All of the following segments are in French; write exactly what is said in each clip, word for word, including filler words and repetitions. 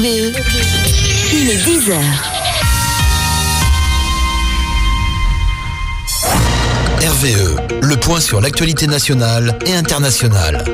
V E, il est dix heures. R V E, le point sur l'actualité nationale et internationale.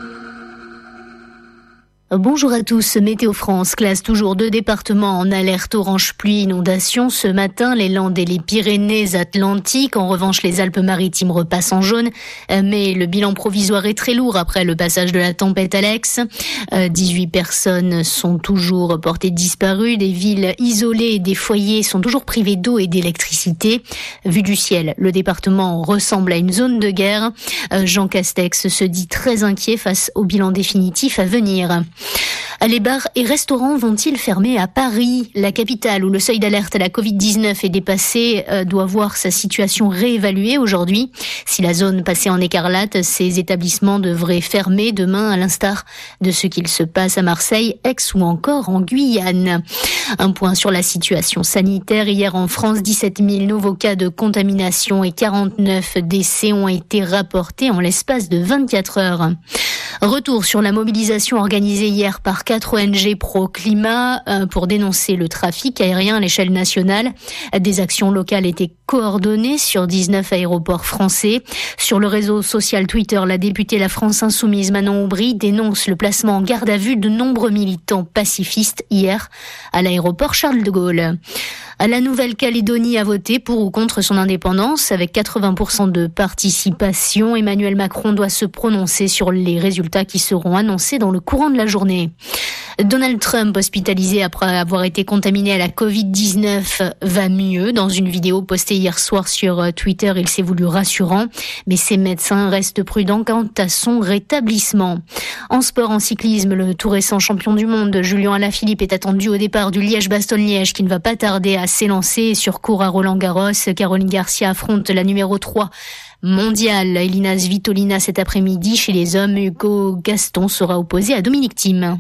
Bonjour à tous. Météo France classe toujours deux départements en alerte orange pluie inondation. Ce matin, les Landes et les Pyrénées-Atlantiques. En revanche, les Alpes-Maritimes repassent en jaune. Mais le bilan provisoire est très lourd après le passage de la tempête Alex. dix-huit personnes sont toujours portées disparues. Des villes isolées et des foyers sont toujours privés d'eau et d'électricité. Vu du ciel, le département ressemble à une zone de guerre. Jean Castex se dit très inquiet face au bilan définitif à venir. Les bars et restaurants vont-ils fermer à Paris? La capitale, où le seuil d'alerte à la covid dix-neuf est dépassé, euh, doit voir sa situation réévaluée aujourd'hui. Si la zone passait en écarlate, ces établissements devraient fermer demain, à l'instar de ce qu'il se passe à Marseille, Aix ou encore en Guyane. Un point sur la situation sanitaire. Hier en France, dix-sept mille nouveaux cas de contamination et quarante-neuf décès ont été rapportés en l'espace de vingt-quatre heures. Retour sur la mobilisation organisée hier par quatre O N G pro-climat pour dénoncer le trafic aérien à l'échelle nationale. Des actions locales étaient coordonnées sur dix-neuf aéroports français. Sur le réseau social Twitter, la députée La France Insoumise Manon Aubry dénonce le placement en garde à vue de nombreux militants pacifistes hier à l'aéroport Charles de Gaulle. La Nouvelle-Calédonie a voté pour ou contre son indépendance. Avec quatre-vingts pour cent de participation, Emmanuel Macron doit se prononcer sur les résultats qui seront annoncés dans le courant de la journée. Donald Trump, hospitalisé après avoir été contaminé à la covid dix-neuf, va mieux. Dans une vidéo postée hier soir sur Twitter, il s'est voulu rassurant, mais ses médecins restent prudents quant à son rétablissement. En sport, en cyclisme, le tout récent champion du monde, Julian Alaphilippe, est attendu au départ du Liège-Bastogne-Liège, qui ne va pas tarder à s'élancer sur cours à Roland-Garros. Caroline Garcia affronte la numéro trois mondiale, Elina Svitolina, cet après-midi. Chez les hommes, Hugo Gaston sera opposé à Dominique Thiem.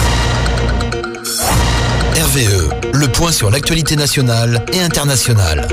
R V E, le point sur l'actualité nationale et internationale.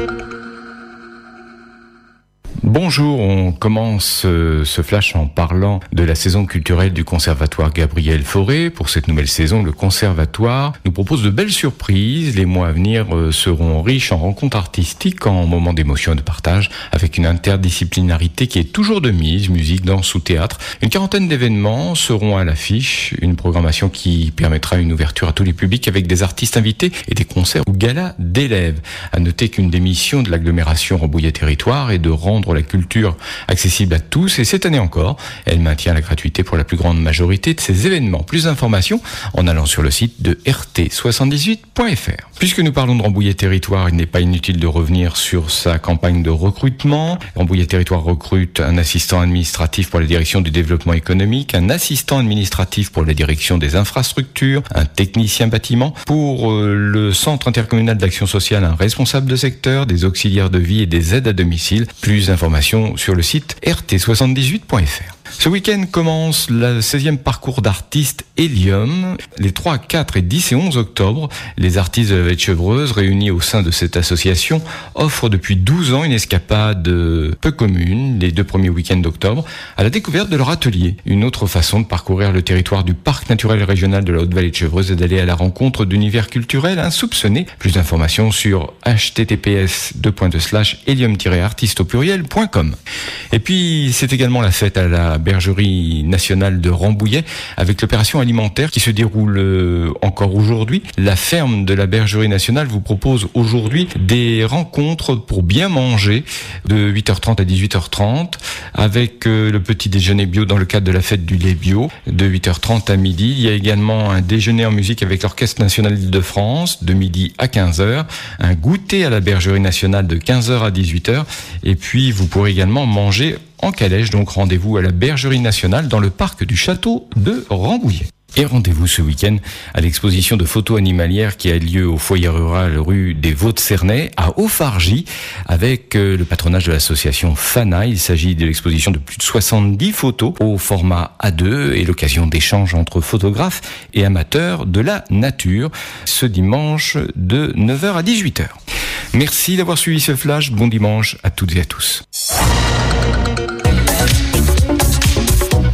Bonjour, on commence ce flash en parlant de la saison culturelle du Conservatoire Gabriel Fauré. Pour cette nouvelle saison, le Conservatoire nous propose de belles surprises. Les mois à venir seront riches en rencontres artistiques, en moments d'émotion et de partage, avec une interdisciplinarité qui est toujours de mise, musique, danse ou théâtre. Une quarantaine d'événements seront à l'affiche, une programmation qui permettra une ouverture à tous les publics avec des artistes invités et des concerts ou galas d'élèves. À noter qu'une des missions de l'agglomération Rambouillet Territoire est de rendre la culture accessible à tous, et cette année encore, elle maintient la gratuité pour la plus grande majorité de ces événements. Plus d'informations en allant sur le site de R T soixante-dix-huit point F R. Puisque nous parlons de Rambouillet Territoire, il n'est pas inutile de revenir sur sa campagne de recrutement. Rambouillet Territoire recrute un assistant administratif pour la direction du développement économique, un assistant administratif pour la direction des infrastructures, un technicien bâtiment. Pour euh, le centre intercommunal d'action sociale, un responsable de secteur, des auxiliaires de vie et des aides à domicile. Plus d'informations sur le site R T soixante-dix-huit point F R. Ce week-end commence le seizième parcours d'artistes Hélium. Les trois, quatre et dix et onze octobre, les artistes de la Vallée-de-Chevreuse, réunis au sein de cette association, offrent depuis douze ans une escapade peu commune, les deux premiers week-ends d'octobre, à la découverte de leur atelier. Une autre façon de parcourir le territoire du parc naturel régional de la Haute-Vallée-de-Chevreuse est d'aller à la rencontre d'univers culturels insoupçonnés. Plus d'informations sur h t t p s deux points deux slash hélium tiret artiste au pluriel point com. Et puis, c'est également la fête à la Bergerie nationale de Rambouillet, avec l'opération alimentaire qui se déroule euh, encore aujourd'hui. La ferme de la Bergerie nationale vous propose aujourd'hui des rencontres pour bien manger de huit heures trente à dix-huit heures trente, avec euh, le petit déjeuner bio dans le cadre de la fête du lait bio de huit heures trente à midi. Il y a également un déjeuner en musique avec l'Orchestre national d'Île-de-France de midi à quinze heures, un goûter à la Bergerie nationale de quinze heures à dix-huit heures, et puis vous pourrez également manger en calèche. Donc rendez-vous à la Bergerie nationale dans le parc du château de Rambouillet. Et rendez-vous ce week-end à l'exposition de photos animalières qui a lieu au foyer rural rue des Vaux-de-Cernay à Haut-Fargy, avec le patronage de l'association Fana. Il s'agit de l'exposition de plus de soixante-dix photos au format A deux et l'occasion d'échanges entre photographes et amateurs de la nature ce dimanche de neuf heures à dix-huit heures. Merci d'avoir suivi ce flash. Bon dimanche à toutes et à tous.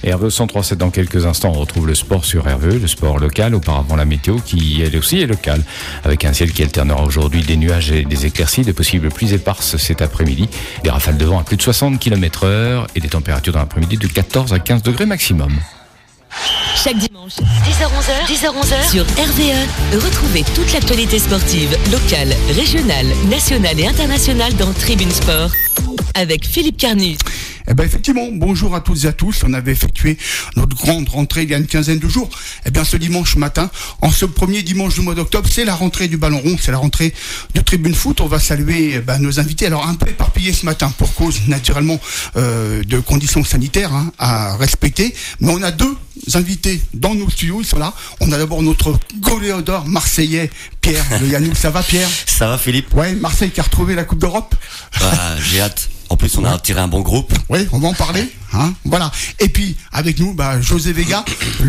R V E cent trois sept dans quelques instants, on retrouve le sport sur R V E, le sport local, auparavant la météo qui elle aussi est locale, avec un ciel qui alternera aujourd'hui des nuages et des éclaircies, de possibles pluies éparses cet après-midi, des rafales de vent à plus de soixante kilomètres heure et des températures dans l'après-midi de quatorze à quinze degrés maximum. Chaque dimanche, dix heures onze heures, dix heures onze heures, sur R V E, retrouvez toute l'actualité sportive, locale, régionale, nationale et internationale dans Tribune Sport, avec Philippe Carnus. Eh ben effectivement, bonjour à toutes et à tous. On avait effectué notre grande rentrée il y a une quinzaine de jours. Eh bien ce dimanche matin, en ce premier dimanche du mois d'octobre, c'est la rentrée du ballon rond, c'est la rentrée de Tribune Foot. On va saluer eh ben, nos invités. Alors un peu éparpillés ce matin pour cause naturellement euh, de conditions sanitaires hein, à respecter. Mais on a deux invités dans nos studios, ils sont là. On a d'abord notre goléador marseillais, Pierre Le Yannou. Ça va Pierre ? Ça va Philippe ? Ouais, Marseille qui a retrouvé la Coupe d'Europe. Bah, j'ai hâte. En plus, on a tiré un bon groupe. Oui, on va en parler. Hein, voilà. Et puis, avec nous, bah, José Vega,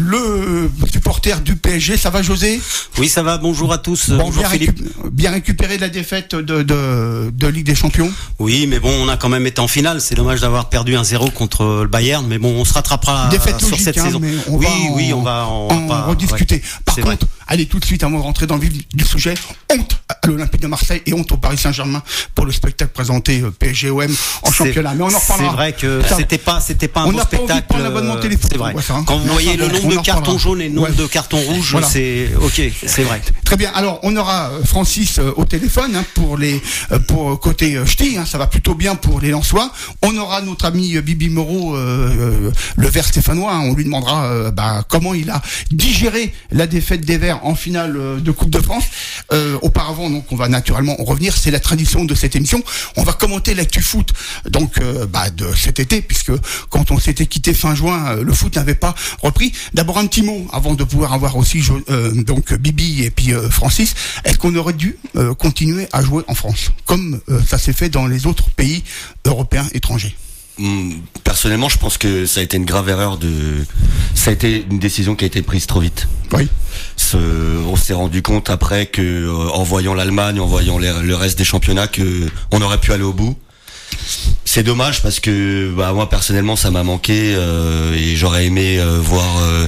le supporter du P S G. Ça va, José ? Oui, ça va. Bonjour à tous. Bon, bonjour bien, Philippe. Récup- bien récupéré de la défaite de, de, de Ligue des Champions. Oui, mais bon, on a quand même été en finale. C'est dommage d'avoir perdu un zéro contre le Bayern. Mais bon, on se rattrapera Défaite sur logique, cette hein, saison. mais on oui, va en, oui, on va en, en pas, rediscuter. ouais, Par c'est contre, vrai. allez tout de suite, avant de rentrer dans le vif du sujet, honte à l'Olympique de Marseille et honte au Paris Saint-Germain pour le spectacle présenté euh, P S G O M en C'est- championnat. Mais on en reparlera. C'est vrai que Ça, c'était pas, c'était pas un on bon n'a pas envie de spectacle. prendre l'abonnement téléphone. C'est vrai. Ouais, ça, hein. Quand vous Mais voyez enfin, le bon, nombre on de en cartons reparlera. jaunes et le nombre Ouais. de cartons rouges, Voilà. c'est ok, c'est vrai. Très bien. Alors, on aura euh, Francis euh, au téléphone hein, pour les euh, pour euh, côté euh, ch'ti, hein, ça va plutôt bien pour les Lensois. On aura notre ami euh, Bibi Moreau, euh, euh, le Vert stéphanois. Hein, on lui demandera euh, bah, comment il a digéré la défaite des Verts en finale euh, de Coupe de France. Euh, auparavant, donc, on va naturellement revenir. C'est la tradition de cette émission. On va commenter l'actu foot donc euh, bah, de cet été, puisque quand on s'était quitté fin juin, euh, le foot n'avait pas repris. D'abord un petit mot avant de pouvoir avoir aussi euh, donc Bibi et puis euh, Francis. Est-ce qu'on aurait dû euh, continuer à jouer en France comme euh, ça s'est fait dans les autres pays européens étrangers? Personnellement, je pense que ça a été une grave erreur de. Ça a été une décision qui a été prise trop vite. Oui. Ce... On s'est rendu compte après que, euh, en voyant l'Allemagne, en voyant les... le reste des championnats, que on aurait pu aller au bout. C'est dommage parce que, bah, moi personnellement, ça m'a manqué euh, et j'aurais aimé euh, voir euh,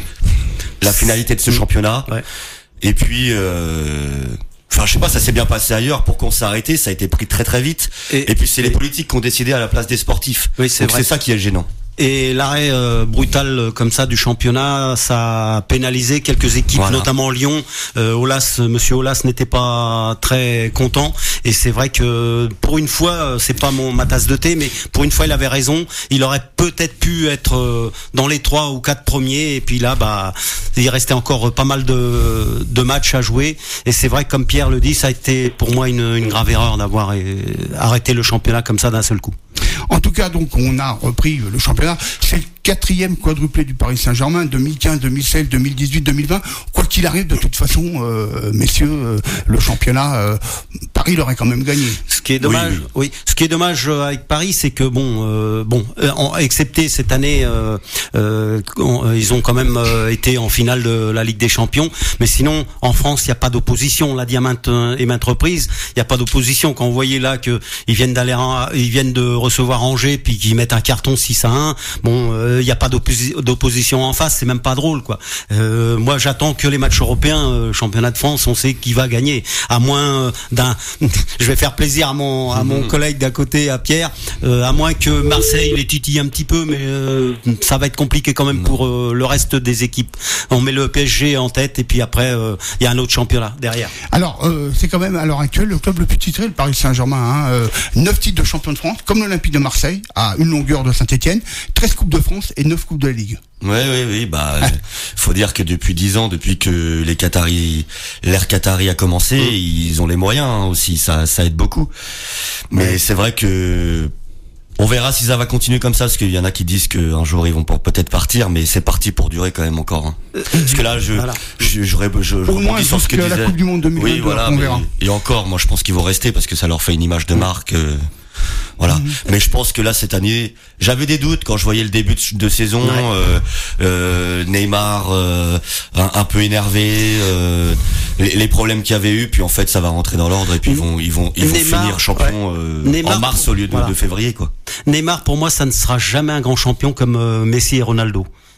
la finalité de ce championnat. Ouais. Et puis. Euh... Enfin, je sais pas, ça s'est bien passé ailleurs. Pourquoi on s'est arrêté? Ça a été pris très très vite. Et, et puis c'est et... les politiques qui ont décidé à la place des sportifs. Oui, c'est Donc vrai. c'est ça qui est gênant. Et l'arrêt euh, brutal euh, comme ça du championnat, ça a pénalisé quelques équipes, voilà. Notamment Lyon. Euh, Aulas, Monsieur Aulas n'était pas très content. Et c'est vrai que pour une fois, c'est pas mon ma tasse de thé, mais pour une fois, il avait raison. Il aurait peut-être pu être euh, dans les trois ou quatre premiers. Et puis là, bah, il restait encore pas mal de, de matchs à jouer. Et c'est vrai que comme Pierre le dit, ça a été pour moi une, une grave erreur d'avoir euh, arrêté le championnat comme ça d'un seul coup. En tout cas, donc, on a repris le championnat. C'est le quatrième quadruplé du Paris Saint-Germain, deux mille quinze, deux mille seize, deux mille dix-huit, deux mille vingt. Quoi qu'il arrive, de toute façon, euh, messieurs, euh, le championnat, euh, Paris l'aurait quand même gagné. Ce qui est dommage, oui, oui. oui. Ce qui est dommage avec Paris, c'est que bon, euh, bon, euh, excepté cette année, euh, euh, on, ils ont quand même euh, été en finale de la Ligue des Champions. Mais sinon, en France, il n'y a pas d'opposition. On l'a dit à maintes et maintes reprises, il n'y a pas d'opposition. Quand vous voyez là que ils viennent d'aller, ils viennent de recevoir Angers, puis qu'ils mettent un carton six à un, bon, il euh, n'y a pas d'opposi- d'opposition en face. C'est même pas drôle, quoi. Euh, moi, j'attends que les matchs européens, euh, championnat de France, on sait qui va gagner, à moins euh, d'un. Je vais faire plaisir à mon à mon mmh. collègue d'à côté, à Pierre, euh, à moins que Marseille les titille un petit peu, mais euh, ça va être compliqué quand même mmh. pour euh, le reste des équipes. On met le P S G en tête et puis après il euh, y a un autre championnat derrière. Alors euh, c'est quand même à l'heure actuelle le club le plus titré, le Paris Saint-Germain. Hein, euh, neuf titres de champion de France, comme l'Olympique de Marseille, à une longueur de Saint-Etienne, treize coupes de France et neuf coupes de la Ligue. Oui, oui, oui, bah, ah. faut dire que depuis dix ans, depuis que les Qataris, l'ère Qatari a commencé, mmh. ils ont les moyens hein, aussi, ça, ça aide beaucoup. Mais ouais. c'est vrai que on verra si ça va continuer comme ça, parce qu'il y en a qui disent qu'un jour ils vont peut-être partir, mais c'est parti pour durer quand même encore. Hein. Parce que là, je, voilà. je, je, je, je, je au moins sur ce que la disait. Coupe du Monde deux mille vingt-deux, oui, voilà, on mais, verra. Et encore, moi, je pense qu'ils vont rester parce que ça leur fait une image de marque. Euh, Voilà. Mmh. Mais je pense que là cette année, j'avais des doutes quand je voyais le début de, de saison, ouais. euh, euh, Neymar euh, un, un peu énervé, euh, les, les problèmes qu'il y avait eu, puis en fait ça va rentrer dans l'ordre et puis ils vont ils vont ils vont Neymar, finir champion ouais. euh, Neymar, en mars au lieu de, voilà. de février quoi. Neymar pour moi ça ne sera jamais un grand champion comme euh, Messi et Ronaldo.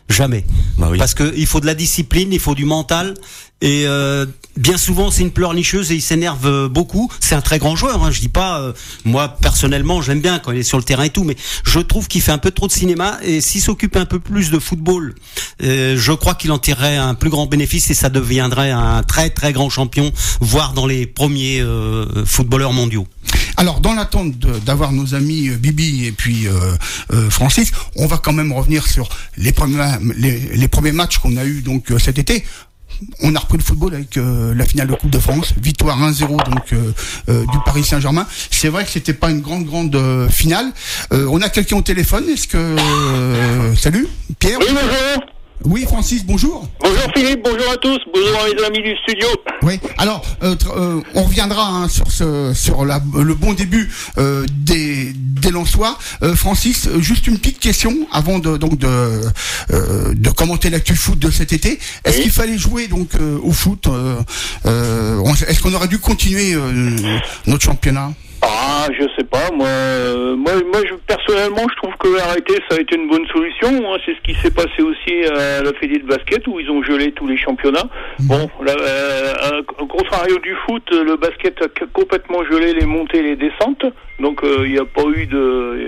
Jamais. Bah oui. Parce que il faut de la discipline, il faut du mental. Et euh, bien souvent, c'est une pleurnicheuse et il s'énerve beaucoup. C'est un très grand joueur. Hein, je dis pas. Euh, moi, personnellement, j'aime bien quand il est sur le terrain et tout, mais je trouve qu'il fait un peu trop de cinéma. Et s'il s'occupe un peu plus de football, euh, je crois qu'il en tirerait un plus grand bénéfice et ça deviendrait un très très grand champion, voire dans les premiers euh, footballeurs mondiaux. Alors, dans l'attente de, d'avoir nos amis euh, Bibi et puis euh, euh, Francis, on va quand même revenir sur les premiers, les, les premiers matchs qu'on a eu donc euh, cet été. On a repris le football avec euh, la finale de Coupe de France, victoire un zéro donc euh, euh, du Paris Saint-Germain. C'est vrai que c'était pas une grande grande euh, finale. Euh, on a quelqu'un au téléphone. Est-ce que euh, salut Pierre? Oui, bonjour. Oui, Francis, bonjour. Bonjour Philippe, bonjour à tous, bonjour à mes amis du studio. Oui, alors euh, euh, on reviendra hein, sur ce sur la, le bon début euh, des des Lensois. Euh, Francis, juste une petite question avant de donc de euh, de commenter l'actu foot de cet été. Est-ce oui. qu'il fallait jouer donc euh, au foot euh, euh, Est-ce qu'on aurait dû continuer euh, notre championnat? Ah, je sais pas, moi, euh, moi, moi, je, personnellement, je trouve que arrêter, ça a été une bonne solution. Hein. C'est ce qui s'est passé aussi à la Fédé de basket où ils ont gelé tous les championnats. Mmh. Bon, là, euh, au contrario du foot, le basket a complètement gelé les montées et les descentes. Donc, il euh, n'y a pas eu de,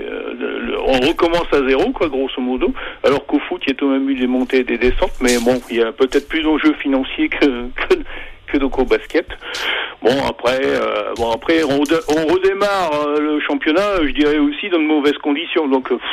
de, de, on recommence à zéro, quoi, grosso modo. Alors qu'au foot, il y a tout de même eu des montées et des descentes, mais bon, il y a peut-être plus d'enjeux financiers que, que que donc au basket. Bon après, euh, bon après on, on redémarre euh, le championnat, je dirais aussi dans de mauvaises conditions. Donc euh,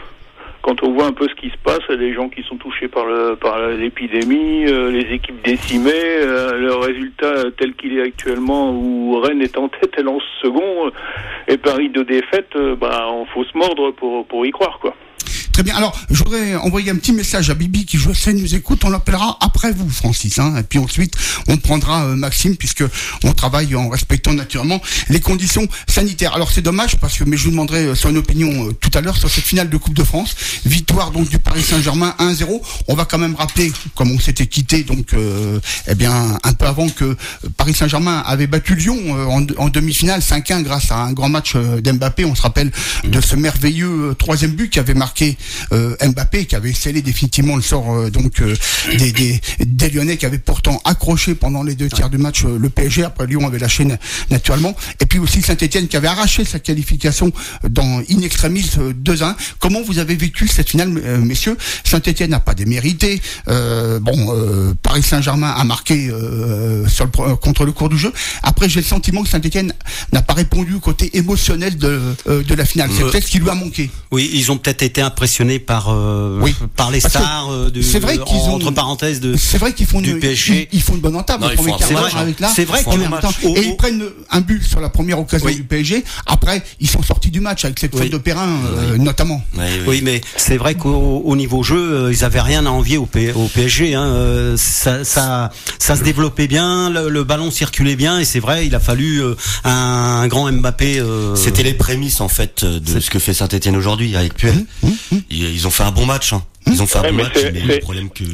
quand on voit un peu ce qui se passe, les gens qui sont touchés par le par l'épidémie, euh, les équipes décimées, euh, le résultat tel qu'il est actuellement, où Rennes est en tête, elle en second, et Paris de défaite, euh, bah on faut se mordre pour pour y croire quoi. Très bien. Alors, je voudrais envoyer un petit message à Bibi qui, je sais, nous écoute. On l'appellera après vous, Francis. Hein, et puis ensuite, on prendra euh, Maxime, puisque on travaille en respectant naturellement les conditions sanitaires. Alors, c'est dommage parce que, mais je vous demanderai euh, son opinion euh, tout à l'heure sur cette finale de Coupe de France. Victoire donc du Paris Saint-Germain un zéro. On va quand même rappeler, comme on s'était quitté, donc, euh, eh bien, un peu avant que Paris Saint-Germain avait battu Lyon euh, en, en demi-finale cinq un grâce à un grand match euh, d'Mbappé. On se rappelle de ce merveilleux euh, troisième but qui avait marqué Euh, Mbappé, qui avait scellé définitivement le sort euh, donc euh, des, des, des Lyonnais, qui avaient pourtant accroché pendant les deux tiers du match euh, le P S G. Après, Lyon avait lâché naturellement. Et puis aussi Saint-Etienne qui avait arraché sa qualification dans in extremis euh, deux un. Comment vous avez vécu cette finale, euh, messieurs? Saint-Etienne n'a pas démérité. Euh, bon, euh, Paris Saint-Germain a marqué euh, sur le, euh, contre le cours du jeu. Après, j'ai le sentiment que Saint-Etienne n'a pas répondu au côté émotionnel de, euh, de la finale. C'est euh, peut-être ce qui lui a manqué. Oui, ils ont peut-être été impressionnés par euh, oui. par les Parce stars euh, de, c'est vrai qu'ils ont, entre parenthèses de c'est vrai qu'ils font du une, P S G. Ils, ils font une bonne entame. Non, le premier quart d'heure avec là. C'est vrai qu'ils et ils prennent un but sur la première occasion oui. du P S G. Après, ils sont sortis du match avec cette oui. faute de Perrin euh, oui. notamment. Oui, oui. oui, mais c'est vrai qu'au au niveau jeu, euh, ils avaient rien à envier au, P, au P S G. Hein. Euh, ça, ça, ça se développait bien, le, le ballon circulait bien, et c'est vrai, il a fallu euh, un, un grand Mbappé. Euh... C'était les prémices en fait de c'est... ce que fait Saint-Etienne aujourd'hui avec Puel. Mmh, mmh. Ils, ils ont fait un bon match. Hein. Ils ont fait un ouais, bon mais match, c'est, mais c'est... le problème que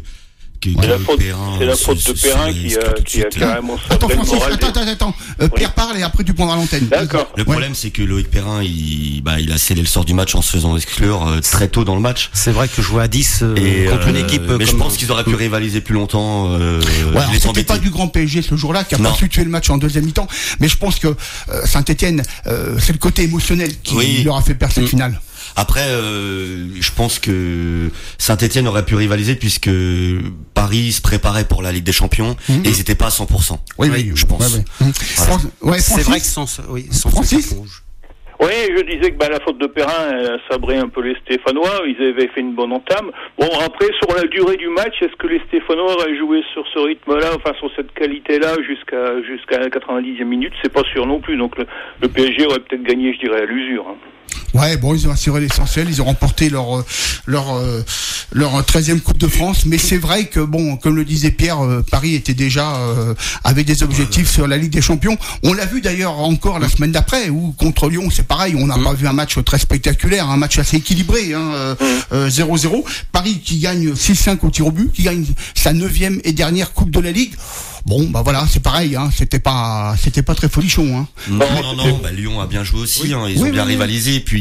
que c'est la faute, c'est la faute de Perrin qui a, qui a carrément attends, Francis, attends, attends, attends, euh, oui. Pierre parle et après tu prendras l'antenne. D'accord. Le problème, ouais. c'est que Loïc Perrin, il, bah, il a scellé le sort du match en se faisant exclure euh, très tôt dans le match. C'est vrai que jouer à dix euh, et, contre euh, une équipe. Mais comme... je pense qu'ils auraient pu rivaliser plus longtemps. Euh, ouais, c'était pas du grand P S G ce jour-là qui a non. pas su tuer le match en deuxième mi-temps. Mais je pense que euh, Saint-Etienne, euh, c'est le côté émotionnel qui oui. leur a fait perdre cette mmh. finale. Après, euh, je pense que Saint-Etienne aurait pu rivaliser puisque Paris se préparait pour la Ligue des Champions mmh. et ils n'étaient pas à cent pour cent. Oui, oui, je pense. Ouais, ouais. Mmh. Voilà. Ouais, c'est vrai que sans, oui, sans Francis. Oui, je disais que bah, la faute de Perrin a sabré un peu les Stéphanois. Ils avaient fait une bonne entame. Bon, après, sur la durée du match, est-ce que les Stéphanois auraient joué sur ce rythme-là, enfin sur cette qualité-là, jusqu'à jusqu'à la quatre-vingt-dixième minute? C'est pas sûr non plus. Donc le, le P S G aurait peut-être gagné, je dirais, à l'usure. Hein. Ouais, bon, ils ont assuré l'essentiel, ils ont remporté leur leur leur treizième Coupe de France, mais c'est vrai que bon, comme le disait Pierre, Paris était déjà euh, avec des objectifs sur la Ligue des Champions. On l'a vu d'ailleurs encore la semaine d'après, où contre Lyon, c'est pareil, on n'a mmh. pas vu un match très spectaculaire, un match assez équilibré, hein, euh, zéro zéro. Paris qui gagne six cinq au tir au but, qui gagne sa neuvième et dernière Coupe de la Ligue. Bon, bah voilà, c'est pareil, hein, c'était pas, c'était pas très folichon, hein. Non, non, non, bah Lyon a bien joué aussi, oui, hein, ils oui, ont bien oui, rivalisé, et puis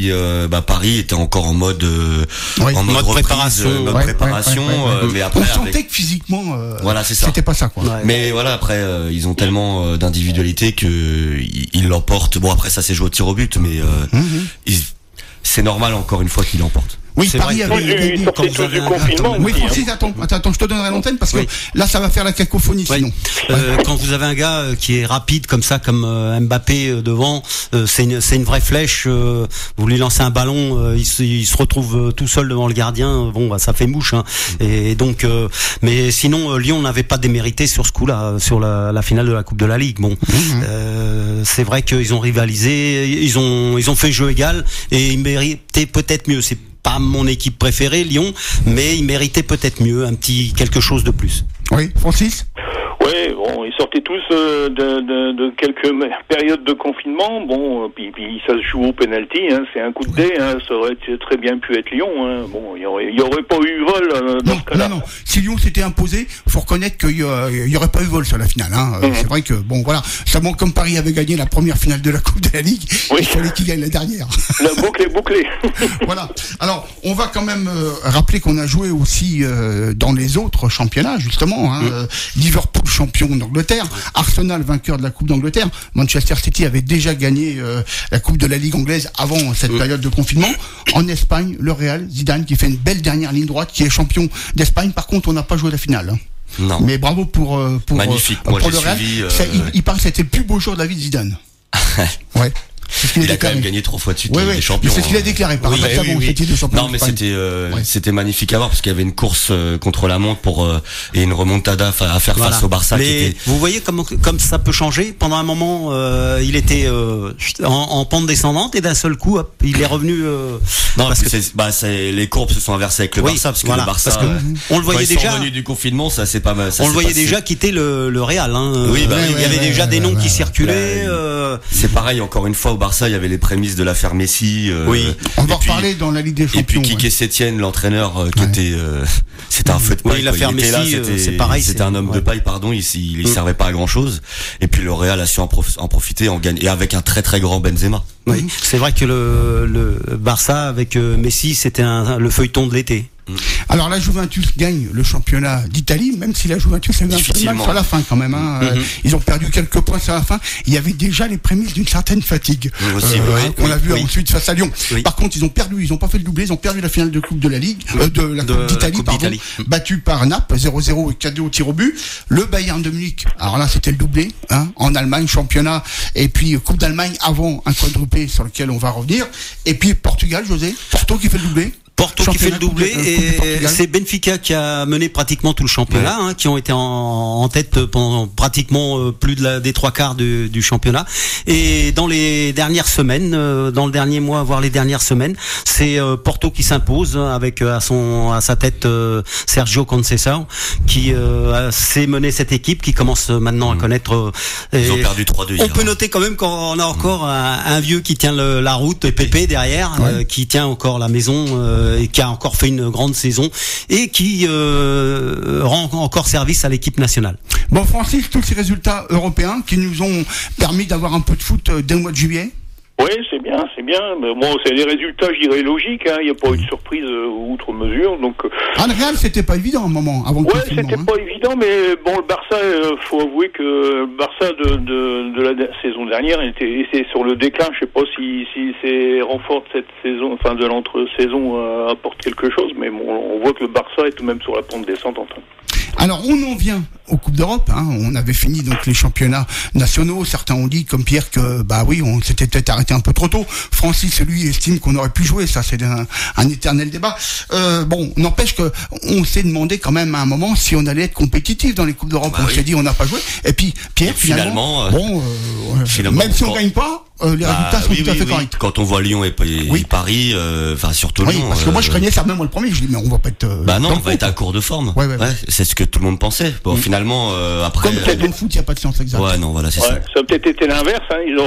puis euh, bah Paris était encore en mode euh, ouais, en mode, mode reprise, préparation, euh, mode ouais, préparation. ouais, ouais, ouais, ouais. Euh, mais après, on sentait avec... que physiquement, euh, voilà, c'est ça. C'était pas ça, quoi. Ouais. Mais voilà, après, euh, ils ont tellement euh, d'individualité que ils, ils l'emportent. Bon, après, ça s'est joué au tir au but, mais euh, mm-hmm. ils, c'est normal encore une fois qu'ils l'emportent. Oui, c'est Paris vrai avait gagné quand vous avez un confinement. Oui, Francis, attends, attends, attends, je te donnerai l'antenne parce que oui. là, ça va faire la cacophonie oui. sinon. Euh, quand vous avez un gars euh, qui est rapide comme ça, comme euh, Mbappé euh, devant, euh, c'est une, c'est une vraie flèche. Euh, vous lui lancez un ballon, euh, il, se, il se retrouve euh, tout seul devant le gardien. Bon, bah, ça fait mouche. Hein. Et donc, euh, mais sinon, euh, Lyon n'avait pas démérité sur ce coup-là, sur la, la finale de la Coupe de la Ligue. Bon, mmh. euh, c'est vrai qu'ils ont rivalisé, ils ont, ils ont fait jeu égal et ils méritaient peut-être mieux. C'est pas mon équipe préférée, Lyon, mais ils méritaient peut-être mieux, un petit quelque chose de plus. Oui, Francis ? Oui, bon, ils sortaient tous euh, de, de, de quelques périodes de confinement. Bon, puis, puis ça se joue au penalty, hein, c'est un coup de dé. Hein, ça aurait très bien pu être Lyon. Hein. Bon, il y aurait, il y aurait pas eu vol euh, dans non, ce cas-là. Non, non. Si Lyon s'était imposé, faut reconnaître qu'il y, euh, y aurait pas eu vol sur la finale. Hein. Mm-hmm. C'est vrai que bon, voilà. Seulement comme Paris avait gagné la première finale de la Coupe de la Ligue, oui. il fallait qu'il gagne la dernière. La boucle est bouclée. Voilà. Alors, on va quand même euh, rappeler qu'on a joué aussi euh, dans les autres championnats, justement. Hein, mm. euh, Liverpool champion d'Angleterre, Arsenal vainqueur de la Coupe d'Angleterre, Manchester City avait déjà gagné euh, la Coupe de la Ligue anglaise avant cette mmh. période de confinement. En Espagne, le Real, Zidane qui fait une belle dernière ligne droite, qui est champion d'Espagne. Par contre, on n'a pas joué la finale. Hein. Non. Mais bravo pour euh, pour, magnifique. Euh, Moi, pour j'ai le Real. Suivi, euh... Ça, il, il paraît que c'était le plus beau jour de la vie de Zidane. Ouais. Il a quand même gagné trois fois de suite ouais, les ouais. champions. C'est ce qu'il a déclaré par oui, oui, oui, oui. C'était de non, mais c'était euh, ouais. c'était magnifique à voir parce qu'il y avait une course euh, contre la montre pour euh, et une remontada à faire voilà. face au Barça. Mais qui était... vous voyez comme comme ça peut changer. Pendant un moment, euh, il était euh, en, en pente descendante et d'un seul coup, hop, il est revenu. Euh, non, parce que c'est, bah, c'est, les courbes se sont inversées avec le oui, Barça parce que voilà, le Barça, parce que, euh, on le voyait déjà. Revenu du confinement, ça c'est pas mal. On le voyait déjà quitter le, le Real. Hein. Oui, bah, euh, oui, il y ouais, avait ouais, déjà ouais, des ouais, noms ouais, qui circulaient. bah, euh... C'est pareil. Encore une fois, au Barça, il y avait les prémices de l'affaire Messi. Euh, oui, on va en reparler dans la Ligue des Champions. Et puis Quique Sétienne, l'entraîneur, euh, qui ouais. était, euh, c'était un feu de paille. Oui, l'affaire Messi, là, c'était, c'est pareil. C'était c'est... un homme ouais. de paille, pardon. Il, il, il mm. servait pas à grand chose. Et puis le Real a su en, prof, en profiter, en gagne, et avec un très très grand Benzema. Oui, mm. c'est vrai que le, le Barça avec euh, Messi, c'était un, le feuilleton de l'été. Alors la Juventus gagne le championnat d'Italie, même si la Juventus a eu un peu de mal sur la fin quand même. Hein. Mm-hmm. Ils ont perdu quelques points sur la fin. Il y avait déjà les prémices d'une certaine fatigue. Oui, aussi, euh, oui, hein, on oui, l'a vu oui. ensuite face à Lyon. Oui. Par contre, ils ont perdu, ils n'ont pas fait le doublé, ils ont perdu la finale de Coupe de la Ligue, euh, de la de, Coupe d'Italie, la coupe pardon, d'Italie. Battu par Naples, zéro zéro et quatre deux au tir au but. Le Bayern de Munich, alors là c'était le doublé, hein, en Allemagne, championnat, et puis Coupe d'Allemagne avant un quadruplé sur lequel on va revenir. Et puis Portugal, José, Porto qui fait le doublé. Porto qui fait le doublé et c'est Benfica qui a mené pratiquement tout le championnat, ouais. hein, qui ont été en, en tête pendant pratiquement plus de la, des trois quarts de, du championnat. Et dans les dernières semaines, dans le dernier mois, voire les dernières semaines, c'est Porto qui s'impose avec à son à sa tête Sergio Conceição qui euh, sait mener cette équipe, qui commence maintenant à connaître. Ils ont perdu trois deux. On peut noter quand même qu'on a encore un, un vieux qui tient le, la route, Pépé derrière, ouais. euh, qui tient encore la maison. Euh, et qui a encore fait une grande saison et qui euh, rend encore service à l'équipe nationale. Bon, Francis, tous ces résultats européens qui nous ont permis d'avoir un peu de foot dès le mois de juillet. Oui, c'est bien, c'est bien. Mais bon, c'est des résultats, je dirais, logiques. Hein. Il n'y a pas eu de surprise euh, outre mesure. Donc, ah, le Real, c'était pas évident à un moment, avant le ouais, confinement. c'était hein. pas évident, mais bon, le Barça, euh, faut avouer que le Barça de, de, de la saison dernière était, était sur le déclin. Je sais pas si, si c'est renfort cette saison, enfin de l'entre-saison euh, apporte quelque chose, mais bon, on voit que le Barça est tout de même sur la pente descendante. Hein. Alors on en vient aux Coupes d'Europe, hein. On avait fini donc les championnats nationaux. Certains ont dit, comme Pierre, que bah oui, on s'était peut-être arrêté un peu trop tôt. Francis, lui, estime qu'on aurait pu jouer. Ça, c'est un, un éternel débat. Euh, bon, n'empêche que on s'est demandé quand même à un moment si on allait être compétitif dans les Coupes d'Europe. Bah on oui. s'est dit, on n'a pas joué. Et puis Pierre, et finalement, finalement, bon, euh, finalement, même si on quand... gagne pas. Euh, les bah, résultats sont oui, tout à oui, fait oui. corrects. Quand on voit Lyon et, et oui. Paris, enfin euh, surtout oui, Lyon. Parce que euh, moi je craignais ça même moi le premier. Je dis mais on va pas être. Euh, bah non, on va foot, être à court de forme. Ouais, ouais, ouais. Ouais, c'est ce que tout le monde pensait. Bon, mmh. finalement euh, après. Comme peut-être dans le foot, il y a pas de science exacte. Ouais, non, voilà, c'est ouais, ça. Ça a peut-être été l'inverse. Hein. Ils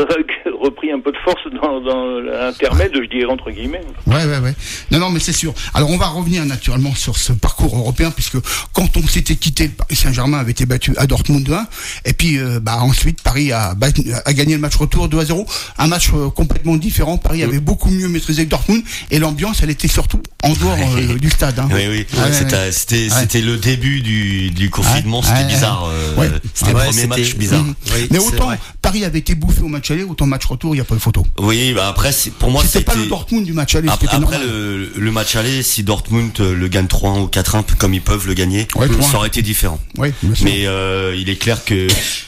ont repris un peu de force dans, dans l'intermède, je dirais entre guillemets. Ouais, ouais, ouais. Non, non, mais c'est sûr. Alors on va revenir naturellement sur ce parcours européen puisque quand on s'était quitté, le Paris Saint-Germain avait été battu à Dortmund deux un, et puis euh, bah ensuite Paris a, battu, a gagné le match retour deux deux à zéro. Un match euh, complètement différent. Paris avait beaucoup mieux maîtrisé que Dortmund et l'ambiance, elle était surtout en dehors euh, du stade. Hein. Oui, oui. Ouais, c'était, ouais. c'était, Ouais. c'était le début du, du confinement. Ouais. C'était Ouais. bizarre. Euh, Ouais. C'était Ouais, le premier c'était- match bizarre. Mmh. Oui, Mais c'est autant vrai. Paris avait été bouffé au match aller, autant match retour, il n'y a pas de photo. Oui, bah après, c'est, pour moi, C'était c'était. pas le Dortmund du match aller. Après, c'était après normal. le, le match aller, si Dortmund euh, le gagne trois un ou quatre un, comme ils peuvent le gagner, Ouais, trois un. ça aurait été différent. Oui, bien sûr. Mais euh, il est clair que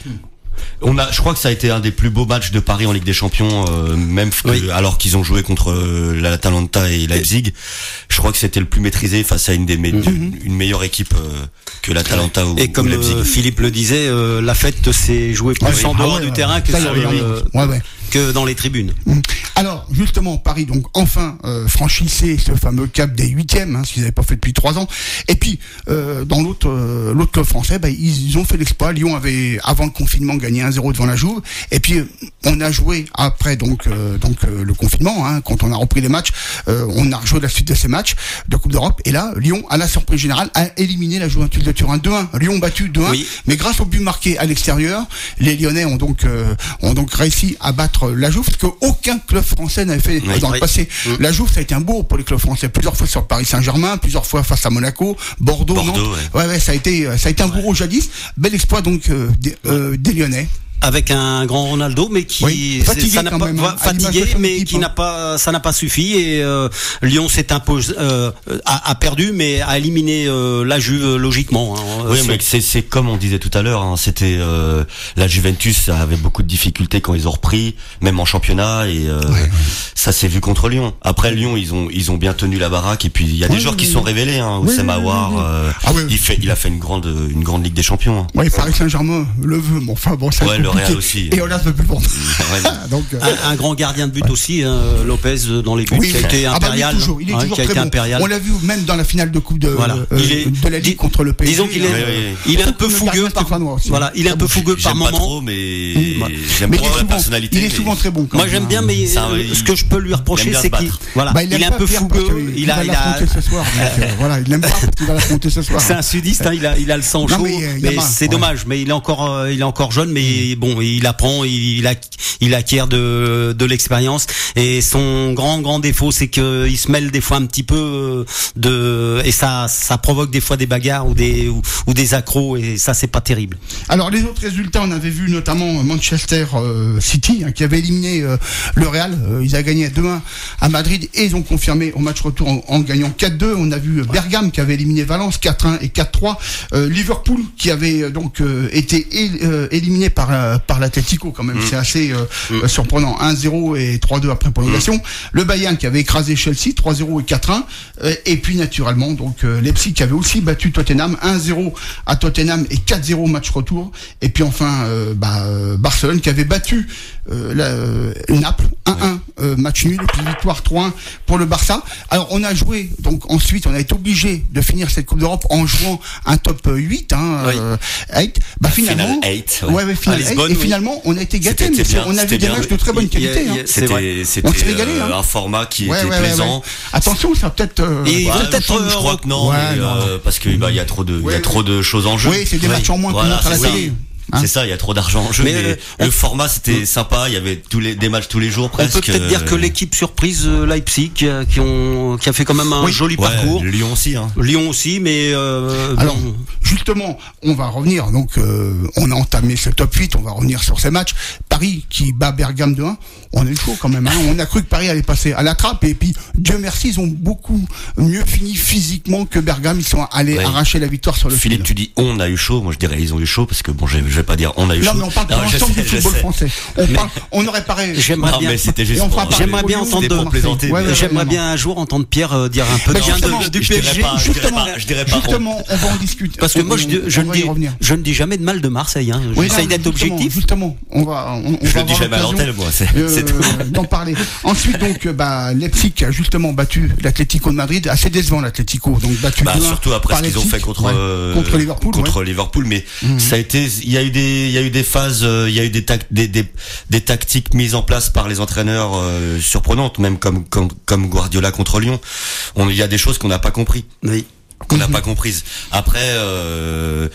on a, je crois que ça a été un des plus beaux matchs de Paris en Ligue des Champions, euh, même que, Oui. alors qu'ils ont joué contre euh, l'Atalanta et Leipzig. Je crois que c'était le plus maîtrisé face à une des me- Mhm. une meilleure équipe euh, que l'Atalanta ou, Et ou comme Leipzig. euh, Philippe le disait, euh, la fête s'est jouée plus oui. en Ah dehors ouais, du ouais, terrain ouais. que, Ça, il y sur, avait euh, l'ambiance. Ouais, ouais. que dans les tribunes. Alors, justement, Paris, donc, enfin, euh, franchissait ce fameux cap des huitièmes, hein, ce qu'ils n'avaient pas fait depuis trois ans. Et puis, euh, dans l'autre, euh, l'autre club français, bah, ils, ils ont fait l'exploit. Lyon avait, avant le confinement, gagné un zéro devant la Juve. Et puis, euh, on a joué après, donc, euh, donc, euh, le confinement, hein, quand on a repris les matchs, euh, on a rejoué la suite de ces matchs de Coupe d'Europe. Et là, Lyon, à la surprise générale, a éliminé la Juventus de Turin deux un. Lyon battu deux un. Oui. Mais grâce au but marqué à l'extérieur, les Lyonnais ont donc, euh, ont donc réussi à battre la Juve, parce qu'aucun club français n'avait fait Oui, dans le oui. passé. Mm. La Juve, ça a été un beau pour les clubs français. Plusieurs fois sur Paris Saint-Germain, plusieurs fois face à Monaco, Bordeaux, Bordeaux, Nantes. ouais. Ouais, ouais, ça a été, ça a été un bourreau jadis. Bel exploit donc euh, des, euh, des Lyonnais. Avec un grand Ronaldo, mais qui Oui, c'est- fatigué ça n'a quand pas même, hein, à l'image fatigué, de son mais équipe, qui hein. n'a pas, ça n'a pas suffi et euh, Lyon s'est imposé, euh, a, a perdu, mais a éliminé euh, la Juve logiquement. Hein. Oui, C'est- mais c'est, c'est comme on disait tout à l'heure, hein, c'était euh, la Juventus avait beaucoup de difficultés quand ils ont repris, même en championnat, et euh, ça s'est vu contre Lyon. Après Lyon, ils ont ils ont bien tenu la baraque, et puis il y a des Oui, joueurs oui, qui oui. sont révélés. Hein, Oui, Oussem oui, oui, Aouar, oui. euh, Ah oui. il fait il a fait une grande une grande Ligue des Champions. Hein. Ouais, Paris Saint-Germain le veut. Bon, enfin bon, ça Ouais, le Real aussi. Et on ne veut plus le vendre. Ouais. Donc, euh, Un, un grand gardien de but aussi, hein, Lopez dans les buts, oui, qui a été ah bah, impérial, il est toujours, il est hein, toujours qui a très été bon. impérial. On l'a vu même dans la finale de Coupe de, Voilà. euh, Il est- de la Ligue dis- contre le P S G. Disons qu'il est, hein. Oui, oui. il est un peu Comme le fougueux gardien par, stéphanois aussi. voilà, il est un peu fougueux par J'aime moment. pas trop, mais Mmh. j'aime Mais il trop est la souvent, personnalité. il est mais- souvent très bon. quand Moi même, j'aime hein. bien, mais C'est un- euh, il- ce que je peux lui reprocher, il aime bien c'est se qu'il, battre. voilà, Bah, il est aime un pas peu Pierre parce fougueux. qu'il Il a, va il a, l'affronter ce soir. donc, euh, voilà, il l'aime pas parce qu'il va l'affronter ce soir. c'est un sudiste, hein, il a, il a le sang Non, chaud, mais, euh, mais Yama, c'est ouais. dommage. Mais il est encore, euh, il est encore jeune, mais bon, il apprend, il, il, a, il acquiert de, de l'expérience. Et son grand, grand défaut, c'est que il se mêle des fois un petit peu euh, de, et ça, ça provoque des fois des bagarres ou des, ou, ou des accros, et ça, c'est pas terrible. Alors les autres résultats, on avait vu notamment Manchester euh, City hein, qui avait éliminé euh, le Real. Euh, ils avaient gagné deux un à Madrid et ils ont confirmé au match retour en, en gagnant quatre deux. On a vu Bergame qui avait éliminé Valence quatre un et quatre trois. Euh, Liverpool qui avait euh, donc euh, été él- euh, éliminé par euh, par l'Atlético quand même. Mm. C'est assez euh, Mm. euh, surprenant. un zéro et trois deux après prolongation. Mm. Le Bayern qui avait écrasé Chelsea trois zéro et quatre un. Euh, et puis naturellement donc euh, Leipzig qui avait aussi battu Tottenham un zéro à Tottenham et quatre zéro match retour. Et puis enfin euh, bah, euh, Barcelone qui avait battu euh, la, euh, Naples un un euh, match nul et puis victoire trois un pour le Barça. Alors on a joué donc ensuite on a été obligé de finir cette Coupe d'Europe en jouant un top huit hein, Oui. euh, huit. Bah finalement Final huit, ouais, ouais. ouais, final À Lisbonne, eight. Et oui. finalement on a été gâtés. C'était- mais c'était c'est- on a bien, vu des c'était matchs bien. de très bonne Il y a- qualité. il y a- hein. C'est vrai. C'était, On c'était s'est régalé, euh, hein. un format qui Ouais, était ouais, ouais, plaisant. ouais. Attention, ça peut-être. euh, Et Ouais, peut-être, je, je crois que non, Ouais, mais, non. euh, parce que bah il y a trop de il y Ouais, a trop de choses en jeu. Oui, c'est des Ouais. matchs en moins qu'on Voilà, montre à la c'est ça. télé. Hein. C'est ça, il y a trop d'argent en jeu. Mais, Mais, euh, le on- format c'était sympa, il y avait tous les des matchs tous les jours On presque. peut peut-être dire que l'équipe surprise euh, Leipzig, euh, qui ont, qui a fait quand même un Oui. joli ouais, parcours. Lyon aussi. Hein. Lyon aussi, mais euh, Alors, bon, justement, on va revenir. Donc, euh, on a entamé ce top huit. On va revenir sur ces matchs. Paris qui bat Bergame deux un. On a eu chaud quand même. Hein. On a cru que Paris allait passer à la trappe. Et puis, Dieu merci, ils ont beaucoup mieux fini physiquement que Bergame. Ils sont allés Ouais. arracher la victoire sur le Philippe, tu fil. dis on a eu chaud, moi je dirais ils ont eu chaud parce que bon je, je vais pas dire on a eu Non, chaud. mais on parle pour Non, je l'ensemble sais, du je football sais. français. On, parle, on aurait parlé. j'aimerais Non, bien. mais c'était Et juste on pour, fera pas J'aimerais les bien Lyon, entendre c'était de- pour plaisanter. Ouais, ouais, ouais, J'aimerais non, bien un jour entendre Pierre euh, dire un peu Mais de bien justement, de- du je P S dirais G. pas, je dirais Justement, pas, je dirais pas. justement, on va en discuter. Parce que On- moi, je, on- je on ne va y dis, revenir. je ne dis jamais de mal de Marseille. Hein. Oui, J'essaye non, d'être justement, objectif. Justement, on va, on, on Je va le dis avoir jamais à l'occasion, l'antenne moi, c'est euh, c'est tout. d'en parler. Ensuite, donc, euh, bah, Leipzig a justement battu l'Atlético de Madrid, assez décevant l'Atlético, donc battu Bah, deux un surtout après par ce qu'ils ont Leipzig. fait contre Ouais. euh, contre Liverpool. contre ouais. Liverpool, mais Mhm. ça a été, il y a eu des, il y a eu des phases, euh, il y a eu des, tac- des, des, des tactiques mises en place par les entraîneurs euh, surprenantes, même comme, comme, comme Guardiola contre Lyon. On, il y a des choses qu'on n'a pas compris, Oui. qu'on n'a Mhm. pas comprises. Après, euh,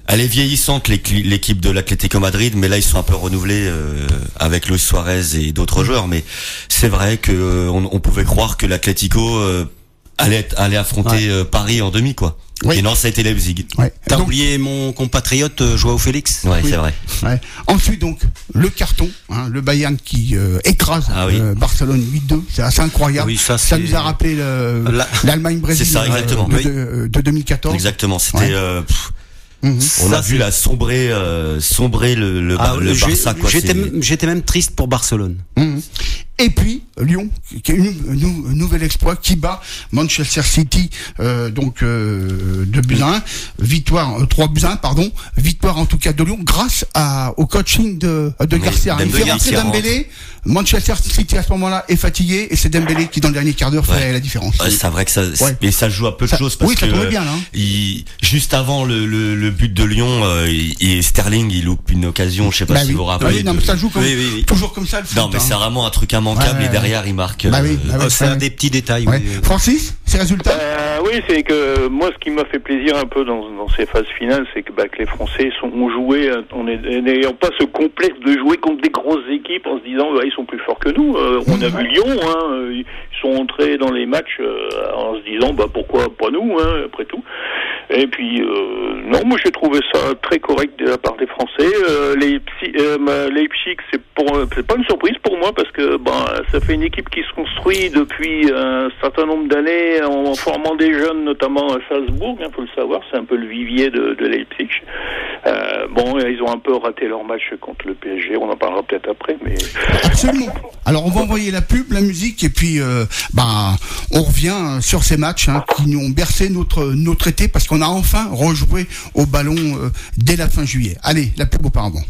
Elle est vieillissante, l'équipe de l'Atlético Madrid, mais là ils sont un peu renouvelés euh, avec Luis Suarez et d'autres joueurs. Mais c'est vrai que euh, on, on pouvait croire que l'Atlético euh, allait allait affronter ouais. euh, Paris en demi, quoi. Oui. Et non, ça a été Leipzig. Ouais. T'as donc oublié mon compatriote euh, Joao Félix. Ouais, oui. c'est vrai. Ouais. Ensuite, donc, le carton, hein, le Bayern qui euh, écrase ah, oui. euh, Barcelone huit deux. C'est assez incroyable. Oui, ça, ça nous a rappelé le, La... l'Allemagne-Brésil. C'est ça, exactement. De, oui. de, de deux mille quatorze. Exactement. C'était. Ouais. Euh, pff, Mmh. On ça, a vu c'est... la sombrer, euh, sombrer le, le, ah, le Barça. Quoi, j'étais, m- j'étais même triste pour Barcelone. Mmh. Et puis Lyon, qui a une, une, un nouvel exploit, qui bat Manchester City, euh, donc euh, deux buts à un, victoire, euh, trois buts à un, pardon, victoire en tout cas de Lyon grâce à, au coaching de, de Garcia. Il fait rentrer Dembélé. Manchester City à ce moment-là est fatigué et c'est Dembélé qui dans le dernier quart d'heure fait ouais. la différence. Ouais, c'est vrai que ça, ouais. mais ça joue à peu de ça, choses parce oui, ça que tombait bien, là. Il, juste avant le, le, le but de Lyon, euh, il, Sterling il loupe une occasion, je sais pas bah si oui. vous vous rappelez. Oui, non, mais ça joue comme, oui, oui, oui. toujours comme ça le foot. Non, mais hein. c'est vraiment un truc immanquable ouais, et derrière il marque. Bah oui, euh, bah oui, c'est un des petits détails. Ouais. Oui. Francis, ces résultats euh, Oui, c'est que moi, ce qui m'a fait plaisir un peu dans, dans ces phases finales, c'est que, bah, que les Français sont, ont joué, en n'ayant pas ce complexe de jouer contre des grosses équipes en se disant, bah, ils sont plus forts que nous. Euh, on a vu Lyon, hein, ils sont entrés dans les matchs euh, en se disant, bah, pourquoi pas nous, hein, après tout. Et puis, euh, non, moi j'ai trouvé ça très correct de la part des Français. Euh, les euh, Leipzig, c'est pour, c'est pas une surprise pour moi parce que ben ça fait une équipe qui se construit depuis un certain nombre d'années en formant des jeunes, notamment à Salzbourg. Il hein, faut le savoir, c'est un peu le vivier de, de Leipzig. Euh, bon, ils ont un peu raté leur match contre le P S G. On en parlera peut-être après, mais absolument. Alors on va envoyer la pub, la musique, et puis euh, ben on revient sur ces matchs hein, qui nous ont bercé notre notre été parce qu'on a enfin rejoué au ballon euh, dès la fin juillet. Allez, la pub auparavant.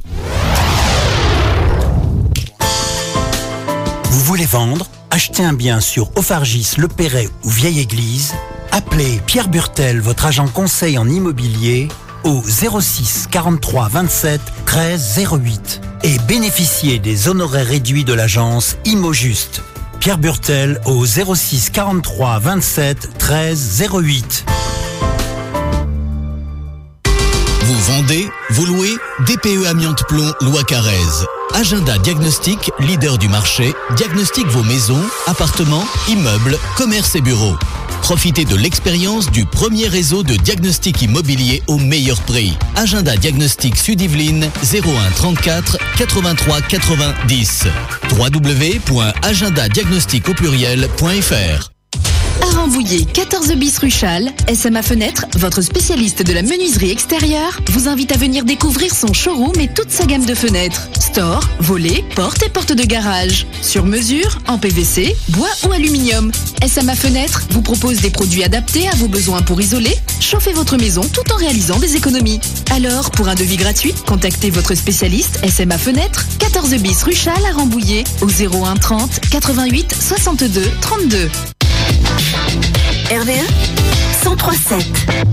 Vous voulez vendre, acheter un bien sur Ophargis, Le Perret ou Vieille Église? Appelez Pierre Burtel, votre agent conseil en immobilier, au zéro six quarante-trois vingt-sept treize zéro huit et bénéficiez des honoraires réduits de l'agence ImoJuste. Pierre Burtel au zéro six quarante-trois vingt-sept treize zéro huit. Vous vendez, vous louez, D P E Amiante Plomb, Loi Carrez. Agenda Diagnostic, leader du marché, diagnostique vos maisons, appartements, immeubles, commerces et bureaux. Profitez de l'expérience du premier réseau de diagnostic immobilier au meilleur prix. Agenda Diagnostic Sud-Yvelines zéro un trente-quatre quatre-vingt-trois quatre-vingt-dix. w w w point agenda diagnostic au pluriel point f r. À Rambouillet, quatorze bis rue Châle, S M A Fenêtre, votre spécialiste de la menuiserie extérieure, vous invite à venir découvrir son showroom et toute sa gamme de fenêtres. Store, volets, portes et portes de garage. Sur mesure, en P V C, bois ou aluminium. S M A Fenêtre vous propose des produits adaptés à vos besoins pour isoler, chauffer votre maison tout en réalisant des économies. Alors, pour un devis gratuit, contactez votre spécialiste S M A Fenêtre, quatorze bis rue Châle à Rambouillet, au zéro un trente quatre-vingt-huit soixante-deux trente-deux. R V un cent trois sept.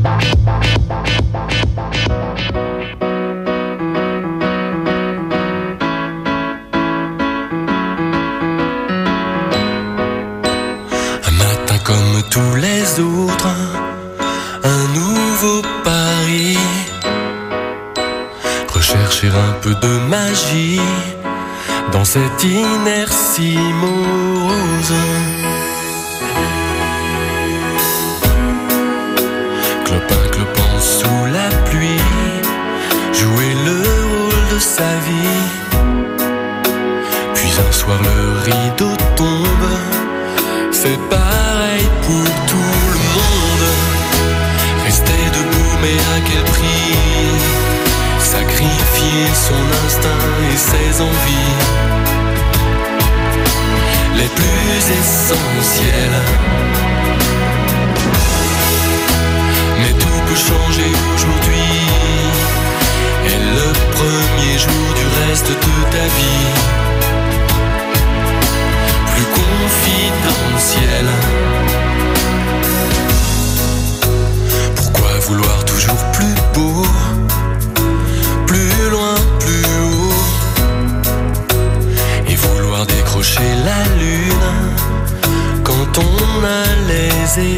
Un matin comme tous les autres, un nouveau pari. Rechercher un peu de magie dans cette inertie morose. Clopin clopant sous la pluie, jouer le rôle de sa vie. Puis un soir le rideau tombe, c'est pareil pour tout le monde. Rester debout mais à quel prix? Sacrifier son instinct et ses envies les plus essentielles. Mais tout peut changer aujourd'hui, et le premier jour du reste de ta vie plus confidentiel. Pourquoi vouloir toujours plus beau, plus loin, plus haut, et vouloir décrocher la lune quand on a les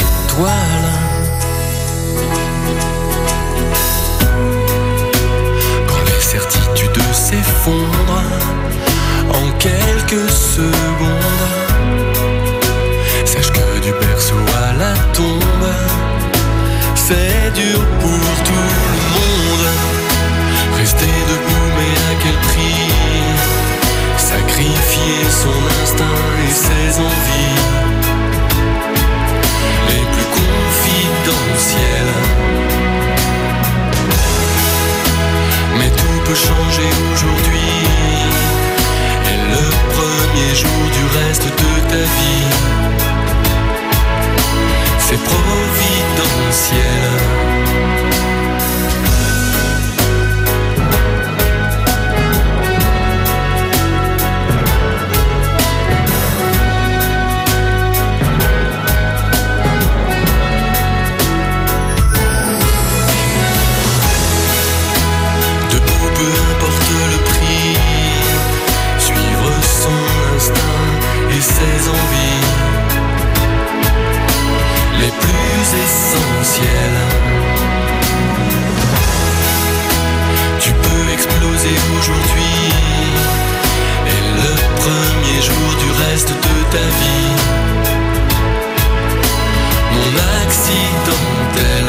s'effondre en quelques secondes. Sache que du berceau à la tombe, c'est dur pour tout le monde. Rester debout, mais à quel prix? Sacrifier son instinct et ses envies les plus confidentielles. Mais tout peut changer aujourd'hui, et le premier jour du reste de ta vie, c'est providentiel. Ses envies les plus essentielles. Tu peux exploser aujourd'hui, et le premier jour du reste de ta vie, mon accidentel.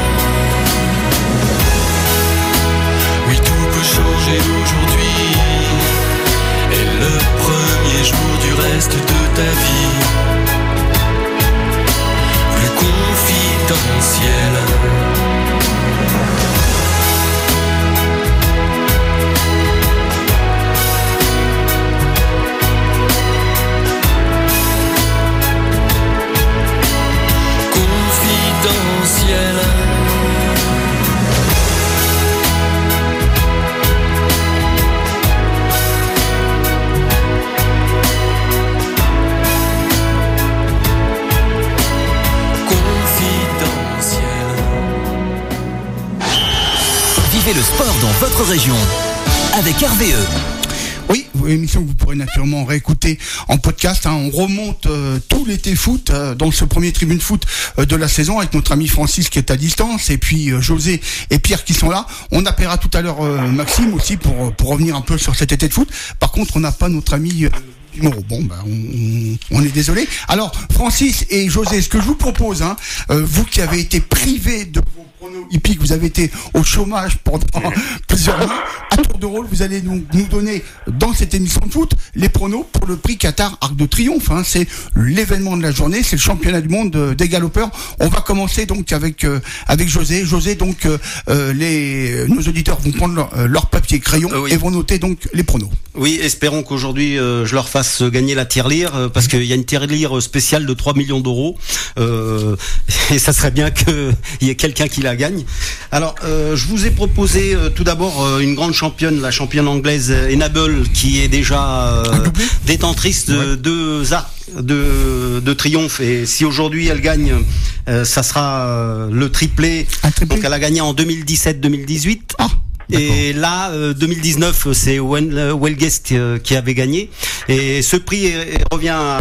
Oui, tout peut changer aujourd'hui, et le premier jour du reste de ta vie, plus confidentiel. Confidentiel. Le sport dans votre région avec R V E. Oui, émission que vous pourrez naturellement réécouter en podcast. Hein. On remonte euh, tout l'été foot euh, dans ce premier tribune foot euh, de la saison avec notre ami Francis qui est à distance et puis euh, José et Pierre qui sont là. On appellera tout à l'heure euh, Maxime aussi pour pour revenir un peu sur cet été de foot. Par contre, on n'a pas notre ami euh, Bon, ben, on, on est désolé. Alors, Francis et José, ce que je vous propose, hein, euh, vous qui avez été privés de vos pronos hippiques, vous avez été au chômage pendant plusieurs mois, à tour de rôle, vous allez nous, nous donner dans cette émission de foot les pronos pour le prix Qatar Arc de Triomphe. Hein, c'est l'événement de la journée, c'est le championnat du monde euh, des galopeurs. On va commencer donc avec euh, avec José. José, donc euh, euh, les nos auditeurs vont prendre leur, euh, leur papier crayon euh, oui. et vont noter donc les pronos. Oui, espérons qu'aujourd'hui euh, je leur fasse gagner la tirelire euh, parce qu'il y a une tirelire spéciale de trois millions d'euros euh, et ça serait bien qu'il y ait quelqu'un qui la gagne. Alors, euh, je vous ai proposé euh, tout d'abord euh, une grande championne, la championne anglaise Enable, qui est déjà euh, détentrice de ouais. deux arcs de, de triomphe, et si aujourd'hui elle gagne, euh, ça sera euh, le triplé. triplé. Donc elle a gagné en deux mille dix-sept deux mille dix-huit. Ah. Et là, euh, deux mille dix-neuf, c'est Wellguest euh, qui avait gagné. Et ce prix est, revient à,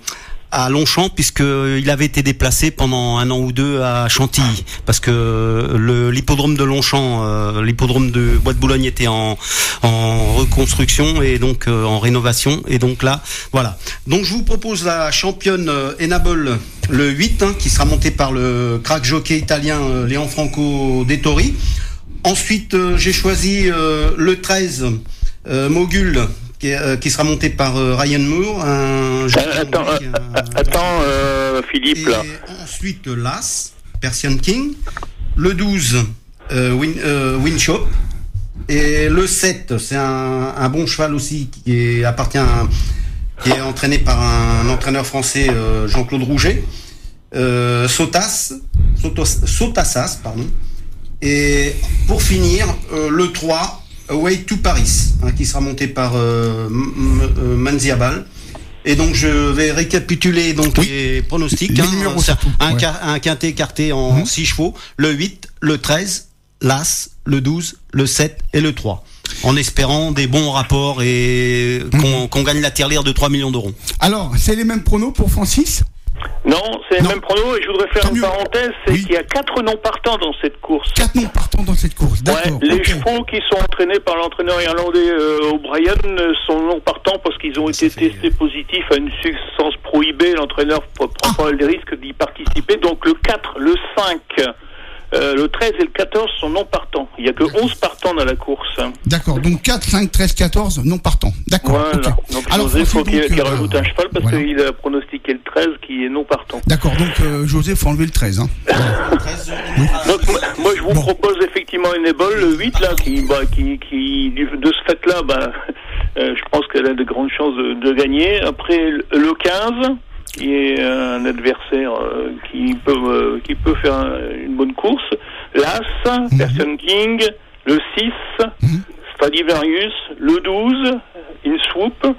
à Longchamp, puisqu'il avait été déplacé pendant un an ou deux à Chantilly, parce que le, l'hippodrome de Longchamp, euh, l'hippodrome de Bois de Boulogne était en, en reconstruction et donc euh, en rénovation. Et donc là, voilà. Donc je vous propose la championne euh, Enable, le huit, hein, qui sera montée par le crack jockey italien euh, Léon Franco Dettori. Ensuite, euh, j'ai choisi euh, le treize, euh, Mogul, qui, euh, qui sera monté par euh, Ryan Moore. Un attends, euh, un... attends euh, Philippe, et là. Ensuite, l'As, Persian King. Le douze, euh, Win, euh, Winshop. Et le sept, c'est un, un bon cheval aussi qui est, appartient à, qui est entraîné par un entraîneur français, euh, Jean-Claude Rouget. Euh, Sotas, Sotos, Sotassas, pardon. Et pour finir, euh, le trois, Away to Paris, hein, qui sera monté par euh, M- M- Manziabal. Et donc je vais récapituler donc oui. les pronostics. Les hein, ça, un, ouais. ca- un quintet écarté en six mmh. chevaux, le huit, le treize, l'As, le douze, le sept et le trois. En espérant des bons rapports et qu'on, mmh. qu'on gagne la tirelire de trois millions d'euros. Alors, c'est les mêmes pronos pour Francis ? Non, c'est le Non. même prono et je voudrais faire Tant une mieux. parenthèse, c'est Oui. qu'il y a quatre non partants dans cette course. Quatre noms partants dans cette course, Ouais, d'accord. les ok. chevaux qui sont entraînés par l'entraîneur irlandais euh, O'Brien euh, sont non partants parce qu'ils ont Ça été fait- testés positifs à une substance prohibée. L'entraîneur ne prend pas les risques d'y participer. Donc le quatre, le cinq, euh, le treize et le quatorze sont non partants. Il n'y a que onze partants dans la course. D'accord, donc quatre, cinq, treize, quatorze, non partants. D'accord, Voilà. ok. Donc Alors, José, il faut Francis, qu'il donc, qu'il euh, rajoute un cheval parce voilà. qu'il a pronostiqué le treize qui est non partant. D'accord, donc euh, José, faut enlever le treize. Hein. Donc moi, moi, je vous Bon. propose effectivement une ébole, le huit là, qui, bah, qui, qui du- de ce fait-là, bah, euh, je pense qu'elle a de grandes chances de, de gagner. Après le le quinze, qui est un adversaire euh, qui peut euh, qui peut faire un- une bonne course. L'As, Mhm. Person King, le six, Mhm. Stradivarius, le douze, Inswoop,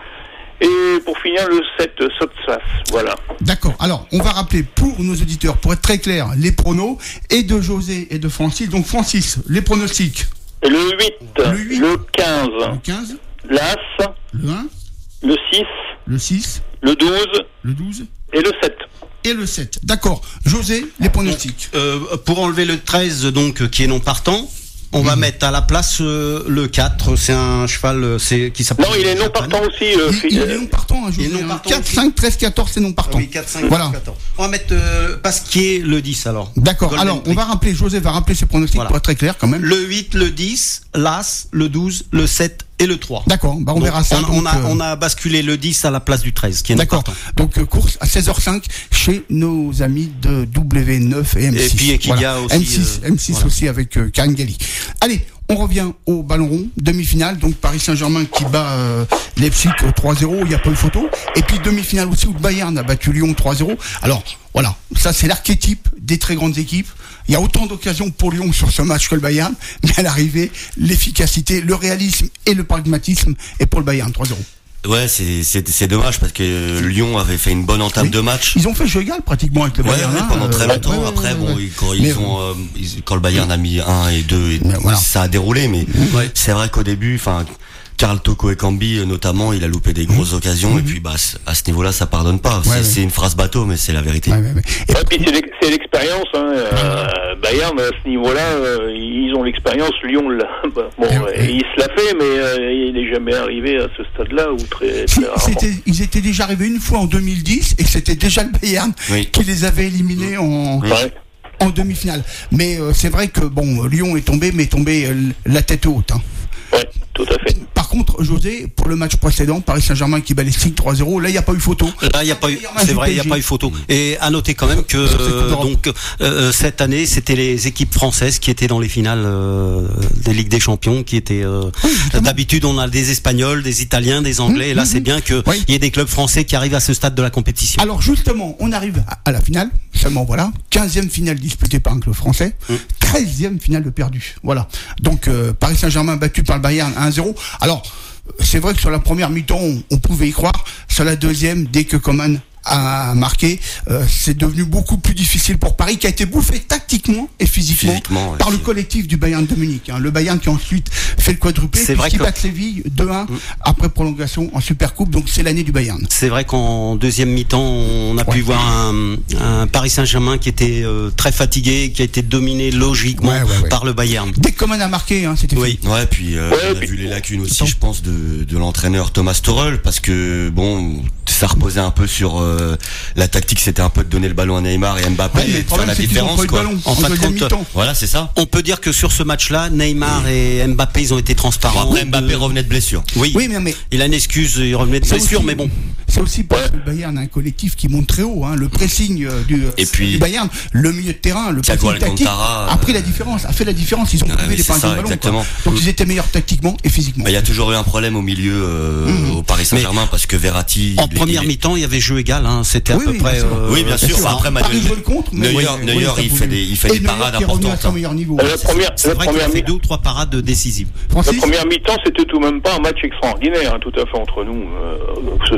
et pour finir le sept, Sotsas. Voilà. D'accord, alors on va rappeler pour nos auditeurs, pour être très clair, les pronos, et de José et de Francis. Donc Francis, les pronostics, Et le huit, Le huit. le le quinze, quinze, l'As, le un, le six, le six, le douze le douze et le sept. et le sept. D'accord, José, les pronostics. Euh, pour enlever le treize, donc, euh, qui est non partant, on va Mhm. mettre à la place euh, le quatre. C'est un cheval euh, c'est, qui s'appelle. Non, il est non partant aussi. euh, Il, fi- il euh, est non partant, hein, il est José. non hein. partant quatre, aussi. cinq, treize, quatorze, c'est non partant. Oui, quatre, cinq, Voilà. quatorze. On va mettre euh, Pasquier le dix alors. D'accord, Golden alors on Prix. va rappeler, José va rappeler ses pronostics Voilà. pour être très clair quand même. Le huit, le dix, l'As, le douze, le sept et le trois. D'accord, bah on Donc, verra ça. On, on donc, a, euh, on a basculé le dix à la place du treize, qui est non D'accord, partant. donc euh, course à seize heures cinq chez nos amis de W neuf et M six. Et puis Equidia aussi, M six, euh, M six voilà. aussi avec euh, Karine Galli. Allez, on revient au ballon rond, demi-finale, donc Paris Saint-Germain qui bat euh, Leipzig euh, trois zéro, il n'y a pas eu photo. Et puis demi-finale aussi où le Bayern a battu Lyon trois zéro. Alors voilà, ça c'est l'archétype des très grandes équipes. Il y a autant d'occasions pour Lyon sur ce match que le Bayern, mais à l'arrivée, l'efficacité, le réalisme et le pragmatisme est pour le Bayern trois zéro. Ouais, c'est c'est c'est dommage parce que Lyon avait fait une bonne entame Oui. de match. Ils ont fait jeu égal pratiquement avec le Ouais, Bayern. ouais, hein, pendant très euh, longtemps. ouais, ouais, Après, ouais, bon, ouais. ils- quand Mais ils ont, euh, ils- quand le Bayern a mis un et deux, et Mais voilà. ça a déroulé. Mais Ouais. c'est vrai qu'au début, enfin, Karl Toko Ekambi euh, notamment, il a loupé des grosses occasions. Et puis, bah, c- à ce niveau-là, ça pardonne pas. C'est Ouais, ouais. c'est une phrase bateau, mais c'est la vérité. Ouais, ouais, ouais. Et Ouais, puis c'est l'ex- c'est l'expérience. Hein. Euh, Bayern, à ce niveau-là, euh, ils ont l'expérience. Lyon, là, bah, bon, Et- euh, il se l'a fait, mais euh, il n'est jamais arrivé à ce stade-là, ou très, Si, très rarement. c'était- ils étaient déjà arrivés une fois en deux mille dix et c'était déjà le Bayern Oui. qui les avait éliminés en, Ouais. en demi-finale. Mais euh, c'est vrai que bon, Lyon est tombé, mais est tombé euh, la tête haute. Hein. Ouais, tout à fait. Par contre, José, pour le match précédent, Paris Saint-Germain qui bat les Leipzig trois zéro, là il n'y a pas eu photo. Là, il y a pas eu, Meilleur match c'est du vrai, il y a P S G. pas eu photo. Et à noter quand même que Sur cette Coupe euh, d'Europe. donc euh, cette année, c'était les équipes françaises qui étaient dans les finales euh, des Ligues des Champions, qui étaient euh, d'habitude on a des Espagnols, des Italiens, des Anglais. Mmh, et là, mmh, c'est bien que oui. il y ait des clubs français qui arrivent à ce stade de la compétition. Alors justement, on arrive à, à la finale, seulement voilà, quinzième finale disputée par un club français, Mm. treizième finale de perdu. Voilà. Donc euh, Paris Saint-Germain battu par le Bayern un zéro. Alors, c'est vrai que sur la première mi-temps, on, on pouvait y croire. Sur la deuxième, dès que Coman a marqué, euh, c'est devenu beaucoup plus difficile pour Paris, qui a été bouffé tactiquement et physiquement, Physiquement, ouais, par le c'est- collectif du Bayern de Munich. Hein. Le Bayern qui a ensuite fait le quadruplé, C'est vrai puisqu'il que- bat Séville deux un après prolongation en Supercoupe. Donc c'est l'année du Bayern. C'est vrai qu'en deuxième mi-temps, on a Ouais. pu voir un, un Paris Saint-Germain qui était euh, très fatigué, qui a été dominé logiquement Ouais, ouais, ouais. par le Bayern. Dès que Coman a marqué, hein, c'était Oui. Ouais, puis euh, Ouais, on a puis- vu les lacunes aussi, Attends. je pense, de, de l'entraîneur Thomas Tuchel, parce que bon, ça reposait un peu sur euh, la tactique, c'était un peu de donner le ballon à Neymar et Mbappé, Ouais, mais et le de faire problème, la c'est qu'ils ont différence, pas eu le quoi. ballon En en fin de deuxième compte, mi-temps. Voilà, c'est ça. On peut dire que sur ce match-là, Neymar et Mbappé, ils ont été Bon, transparents. après, Mbappé Euh, revenait de blessure. Oui. Oui, mais, mais Il a une excuse, il revenait de c'est blessure, aussi- mais bon. C'est aussi parce que le Bayern a un collectif qui monte très haut. Hein. Le pressing euh, du, Et puis- du Bayern, le milieu de terrain, le Thiago pressing tactique Alcantara, a pris la euh, différence, a fait la différence. Ils ont Ouais, trouvé mais les c'est points ça, de ballon. quoi. exactement. Donc ils étaient meilleurs tactiquement et physiquement. Bah, il y a toujours eu un problème au milieu euh, Mhm. au Paris Saint-Germain parce que Verratti. En il est- première il est- mi-temps, il y avait jeu égal, hein. C'était à Oui, peu oui, près. bien sûr. euh, Oui, bien sûr. sûr. Après, Paris Manuel- jouait le contre, mais Neuer, oui, Neuer, oui, ça il pouvait. fait des, il fait Et des Neuer parades qui est revenu à importantes. son hein. meilleur niveau. Euh, La première, C'est la vrai qu'il a première fait mi- deux ou trois parades décisives. La Francis, première mi-temps, c'était tout de même pas un match extraordinaire, hein, tout à fait entre nous, euh, que ce soit d'un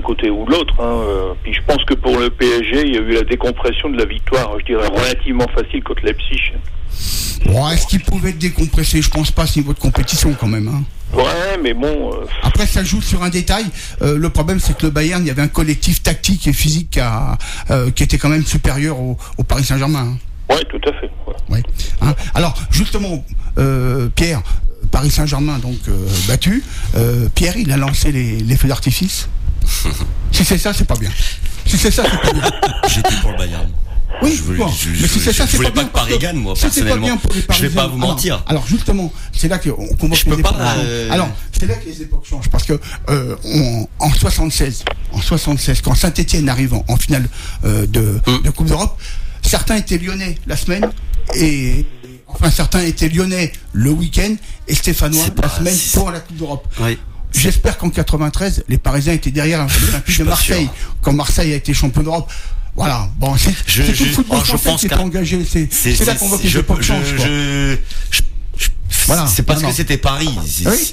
côté ou de l'autre. Hein. Euh, puis je pense que pour le P S G, il y a eu la décompression de la victoire, je dirais relativement facile contre Leipzig. Bon, est-ce qu'il pouvait être décompressé? Je pense pas à ce niveau de compétition quand même. Hein. Ouais, mais bon. Euh... Après, ça joue sur un détail. Euh, le problème, c'est que le Bayern, il y avait un collectif tactique et physique à, euh, qui était quand même supérieur au, au Paris Saint-Germain. Hein. Ouais, tout à fait. Ouais. Ouais. Hein. Alors, justement, euh, Pierre. Paris Saint-Germain donc euh, battu. Euh, Pierre, il a lancé les, les feux d'artifice. Si c'est ça, c'est pas bien. Si c'est ça, c'est pas bien. J'étais pour le Bayern. Oui, je voulais, bon. je, mais si c'est ça, je c'est voulais pas, pas que Paris gagne, moi, personnellement. Pas bien pour les Parisiens. Je vais pas vous mentir. Alors, alors justement, c'est là qu'on qu je peux pas. Euh... Alors, c'est là que les époques changent, parce que euh, on, en soixante-seize, en soixante-seize, quand Saint-Étienne arrive en, en finale euh, de, hum. de Coupe d'Europe, certains étaient lyonnais la semaine et Enfin, certains étaient lyonnais le week-end et stéphanois la semaine pour la Coupe d'Europe. Oui. J'espère qu'en quatre-vingt-treize, les Parisiens étaient derrière l'Olympique de Marseille, sûr. Quand Marseille a été champion d'Europe. Voilà. Bon, c'est tout le football oh, français qui est engagé. C'est là qu'on voit que les époques changent. Je, je, je, voilà. C'est parce non, non. que c'était Paris. Oui.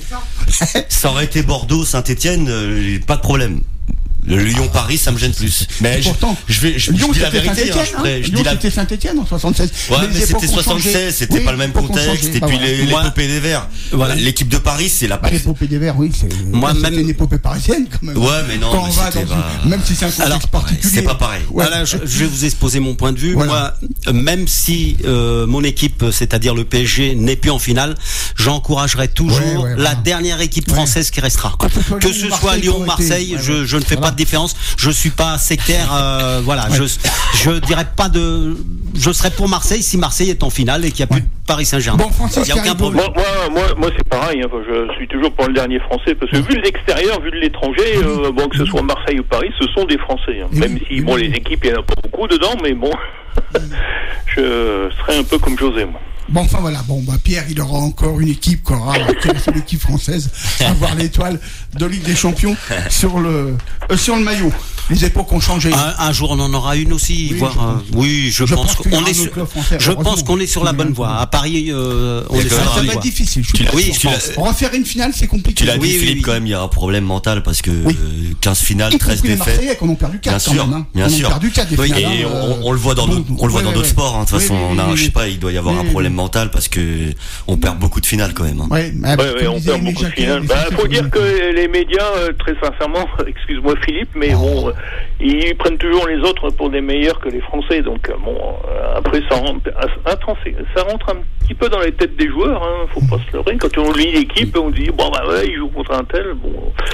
Ça aurait été Bordeaux, Saint-Étienne, euh, pas de problème. Le Lyon-Paris, ça me gêne plus. Mais je, pourtant, je vais, je, Lyon, je dis la vérité. Hein, hein, je Lyon, dis la... c'était Saint-Étienne en soixante-seize. Ouais, mais, mais c'était soixante-seize, c'était oui, pas le même contexte. Et puis les, voilà. l'épopée des Verts. Voilà. L'équipe de Paris, c'est la. Bah, l'épopée des Verts, oui, c'est. Moi, même même une épopée parisienne, quand même. Ouais, mais non. Quand on va dans une... Même si c'est un contexte Alors, particulier. C'est pas pareil. Ouais. Alors, je, je vais vous exposer mon point de vue. Voilà. Moi, même si euh, mon équipe, c'est-à-dire le P S G, n'est plus en finale, j'encouragerai toujours ouais, ouais, la voilà. dernière équipe française ouais. qui restera. Que ce soit Lyon ou Marseille, je ne fais pas de différence. Je suis pas sectaire, euh, voilà. Ouais. Je je dirais pas de. Je serais pour Marseille si Marseille est en finale et qu'il n'y a plus ouais. de Paris Saint-Germain. Bon, il n'y a aucun problème. Moi, moi, moi, moi c'est pareil. Hein, je suis toujours pour le dernier Français parce que vu de l'extérieur, vu de l'étranger, euh, bon que ce soit Marseille ou Paris, ce sont des Français. Hein. Même si bon les équipes, il n'y en a pas beaucoup dedans, mais bon, je serais un peu comme José, moi. Bon, enfin voilà, bon, bah Pierre, il aura encore une équipe qui aura l'équipe française, avoir l'étoile de Ligue des Champions sur le euh, sur le maillot. Les époques ont changé. Un, un jour, on en aura une aussi. Oui, voir, je, pense. Euh, oui, je, je pense, pense qu'on est. Sur, français, je pense qu'on est sur la bonne voie. À Paris, euh, on est sur la bonne voie. Ça va être difficile. Je suis oui, je pense. Refaire une finale, c'est compliqué. Tu l'as oui, dit, oui, Philippe, oui. quand même, il y a un problème mental parce que oui. quinze finales, treize défaites. Les Marseillais qu'on a perdu quatre. Bien sûr, même, bien sûr. On a perdu quatre des finales. Et on le voit dans d'autres sports. De toute façon, on a, je sais pas, il doit y avoir un problème mental parce que on perd beaucoup de finales quand même. Hein. Ouais, ouais, ouais, on perd beaucoup de finales. Bah, faut dire que les médias, euh, très sincèrement, excuse-moi Philippe, mais oh. bon, euh, ils prennent toujours les autres pour des meilleurs que les Français. Donc euh, bon, euh, après ça rentre, attends, ça rentre un petit peu dans les têtes des joueurs. Hein, faut pas se leurrer. Quand on lit l'équipe, on dit bon bah ouais, ils jouent contre un tel. Bon,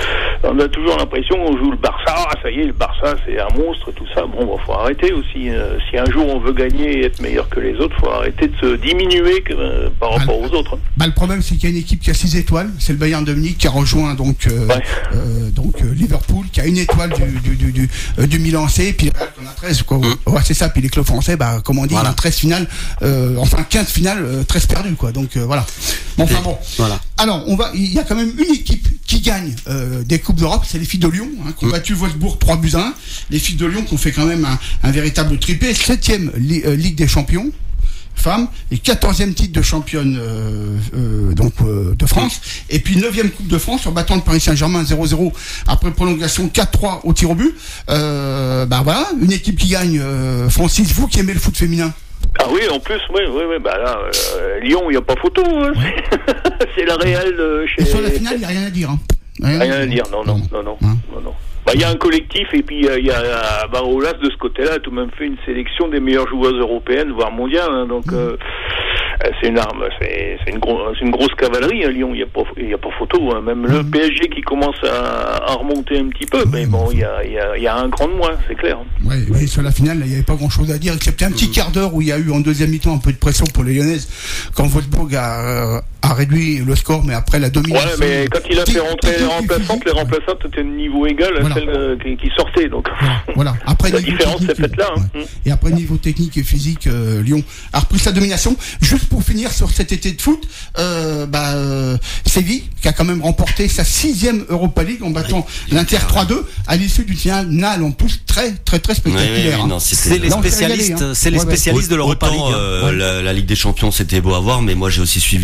on a toujours l'impression qu'on joue le Barça. Ah, ça y est, le Barça c'est un monstre, tout ça. Bon, bah, faut arrêter aussi. Euh, si un jour on veut gagner et être meilleur que les autres, faut arrêter de se diminuer que, euh, par rapport bah, aux autres. Bah, le problème, c'est qu'il y a une équipe qui a six étoiles. C'est le Bayern de Munich qui a rejoint donc euh, ouais. euh, donc euh, Liverpool, qui a une étoile du du du, du, euh, du Milan C. Puis on a treize quoi. Mm. Ouais, c'est ça. Puis les clubs français, bah comme on dit, voilà. on a treize finales, euh, enfin quinze finales, euh, treize perdues quoi. Donc euh, voilà. Bon, enfin bon. Voilà. Alors on va, il y a quand même une équipe qui gagne euh, des coupes d'Europe, c'est les filles de Lyon, hein, qui ont mm. battu Wolfsburg trois buts à un. Les filles de Lyon qui ont fait quand même un, un véritable triplé, septième li, euh, Ligue des Champions femmes et quatorzième titre de championne euh, euh, donc euh, de France et puis neuvième Coupe de France en battant le Paris Saint-Germain zéro zéro après prolongation quatre trois au tir au but. Euh, bah voilà, une équipe qui gagne. euh, Francis, vous qui aimez le foot féminin. Ah oui, en plus, oui, oui, oui, bah là, euh, Lyon, il n'y a pas photo, hein. C'est la Real euh, chez... Et sur la finale, il n'y a rien à dire, hein. Rien, rien à dire, non, non, non, non, hein non, non. Bah, il y a un collectif et puis il euh, y a bah, Aulas de ce côté-là a tout de même fait une sélection des meilleures joueuses européennes, voire mondiales, hein, donc euh, c'est une arme, c'est, c'est, une gros, c'est une grosse cavalerie, hein, Lyon, il n'y a pas, il y a pas photo, hein. Même le P S G qui commence à, à remonter un petit peu, mais bon, il y a, il y a, il y a un grand de moins, c'est clair. Oui, oui, sur la finale, il n'y avait pas grand-chose à dire, excepté un petit mmh. quart d'heure où il y a eu en deuxième mi-temps un peu de pression pour les Lyonnaises, quand Wolfsburg a, euh, a réduit le score, mais après la domination. Ouais, mais quand il a fait rentrer les remplaçantes, les remplaçantes étaient de niveau égal à voilà. celles euh, qui, qui sortaient, donc. Voilà. voilà. Après, la différence s'est faite là. Hein. Ouais. Et après, niveau technique et physique, euh, Lyon a repris sa domination. Juste pour finir sur cet été de foot, euh, bah, euh, Séville, qui a quand même remporté sa sixième Europa League en battant oui, l'Inter trois deux à l'issue du final en plus très, très, très spectaculaire. Oui, oui, non, c'est les spécialistes, hein. c'est les spécialistes ouais, de l'Europa League. Euh, ouais. la, la Ligue des Champions, c'était beau à voir, mais moi, j'ai aussi suivi la Ligue Europa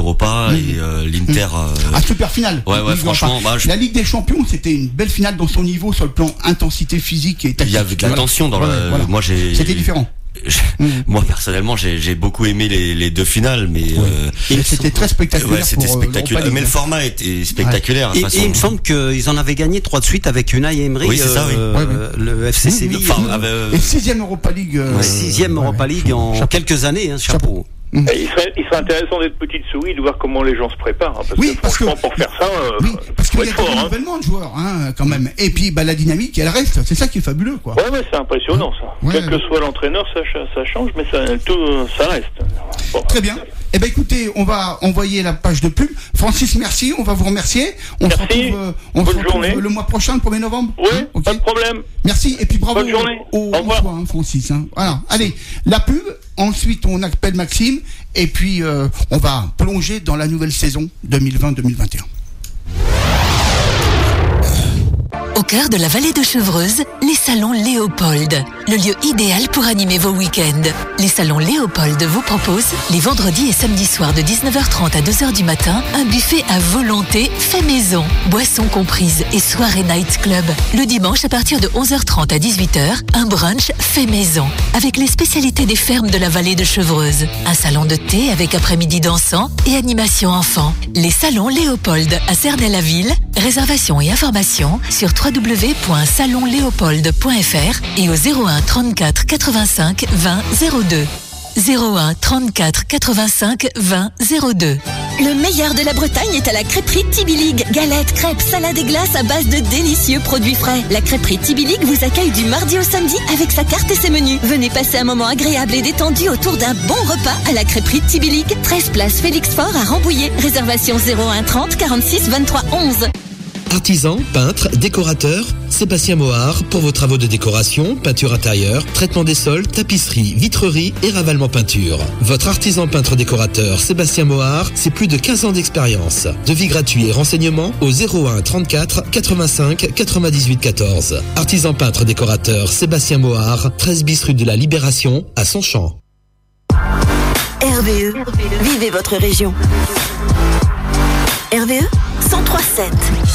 Europa mmh. et euh, l'Inter. Euh... Ah, super finale. Ouais, ouais, franchement. Bah, je... La Ligue des Champions, c'était une belle finale dans son niveau sur le plan intensité physique et tactique. Il y avait de la voilà. tension dans voilà, le. Voilà. Moi, j'ai. C'était différent. Mmh. Moi personnellement j'ai, j'ai beaucoup aimé les, les deux finales mais ouais. euh, et c'était très spectaculaire. Ouais, c'était pour, spectaculaire euh, mais le format était spectaculaire. Ouais. Et, et il me semble qu'ils en avaient gagné trois de suite avec Unai Emery. Oui, c'est ça, oui. euh, ouais, ouais. Le F C Séville. Enfin, euh, et sixième Europa League. Euh, ouais. Sixième ouais, Europa League en chapeau. quelques années, hein, chapeau. Mmh. Il, serait, il serait intéressant d'être petite souris de voir comment les gens se préparent hein, parce oui, que parce franchement que, pour faire ça euh, oui, parce qu'il y a fort, un hein. renouvellement de joueurs hein, quand même et puis bah, la dynamique elle reste, c'est ça qui est fabuleux quoi. Ouais ouais c'est impressionnant ça ouais, quel ouais. que soit l'entraîneur ça, ça change mais ça, tout, ça reste bon. Très bien. Eh ben écoutez, on va envoyer la page de pub. Francis, merci, on va vous remercier. On merci. se retrouve, euh, on Bonne se retrouve journée. le mois prochain, le premier novembre. Oui, hein, okay. pas de problème. Merci et puis bravo Bonne journée. au, au, au choix, hein, Francis. Hein. Voilà, allez, la pub. Ensuite, on appelle Maxime et puis euh, on va plonger dans la nouvelle saison deux mille vingt deux mille vingt et un. Au cœur de la vallée de Chevreuse, les salons Léopold, le lieu idéal pour animer vos week-ends. Les salons Léopold vous proposent, les vendredis et samedis soirs de dix-neuf heures trente à deux heures du matin, un buffet à volonté fait maison, boissons comprises et soirée night club. Le dimanche, à partir de onze heures trente à dix-huit heures, un brunch fait maison, avec les spécialités des fermes de la vallée de Chevreuse. Un salon de thé avec après-midi dansant et animation enfant. Les salons Léopold à Cernay-la-Ville, réservation et informations sur w w w point salon léopold point f r et au zéro un trente-quatre quatre-vingt-cinq vingt zéro deux. zéro un trente-quatre quatre-vingt-cinq vingt zéro deux. Le meilleur de la Bretagne est à la crêperie Tibilig. Galettes, crêpes, salades et glaces à base de délicieux produits frais. La crêperie Tibilig vous accueille du mardi au samedi avec sa carte et ses menus. Venez passer un moment agréable et détendu autour d'un bon repas à la crêperie Tibilig. treize place Félix Faure à Rambouillet. Réservation zéro un trente quarante-six vingt-trois onze. Artisan, peintre, décorateur, Sébastien Mohard pour vos travaux de décoration, peinture intérieure, traitement des sols, tapisserie, vitrerie et ravalement peinture. Votre artisan peintre décorateur Sébastien Mohard, c'est plus de quinze ans d'expérience. Devis gratuit et renseignements au zéro un trente-quatre quatre-vingt-cinq quatre-vingt-dix-huit quatorze. Artisan peintre décorateur Sébastien Mohard, treize bis rue de la Libération à Sonchamp. R V E, vivez votre région. R V E cent trois sept.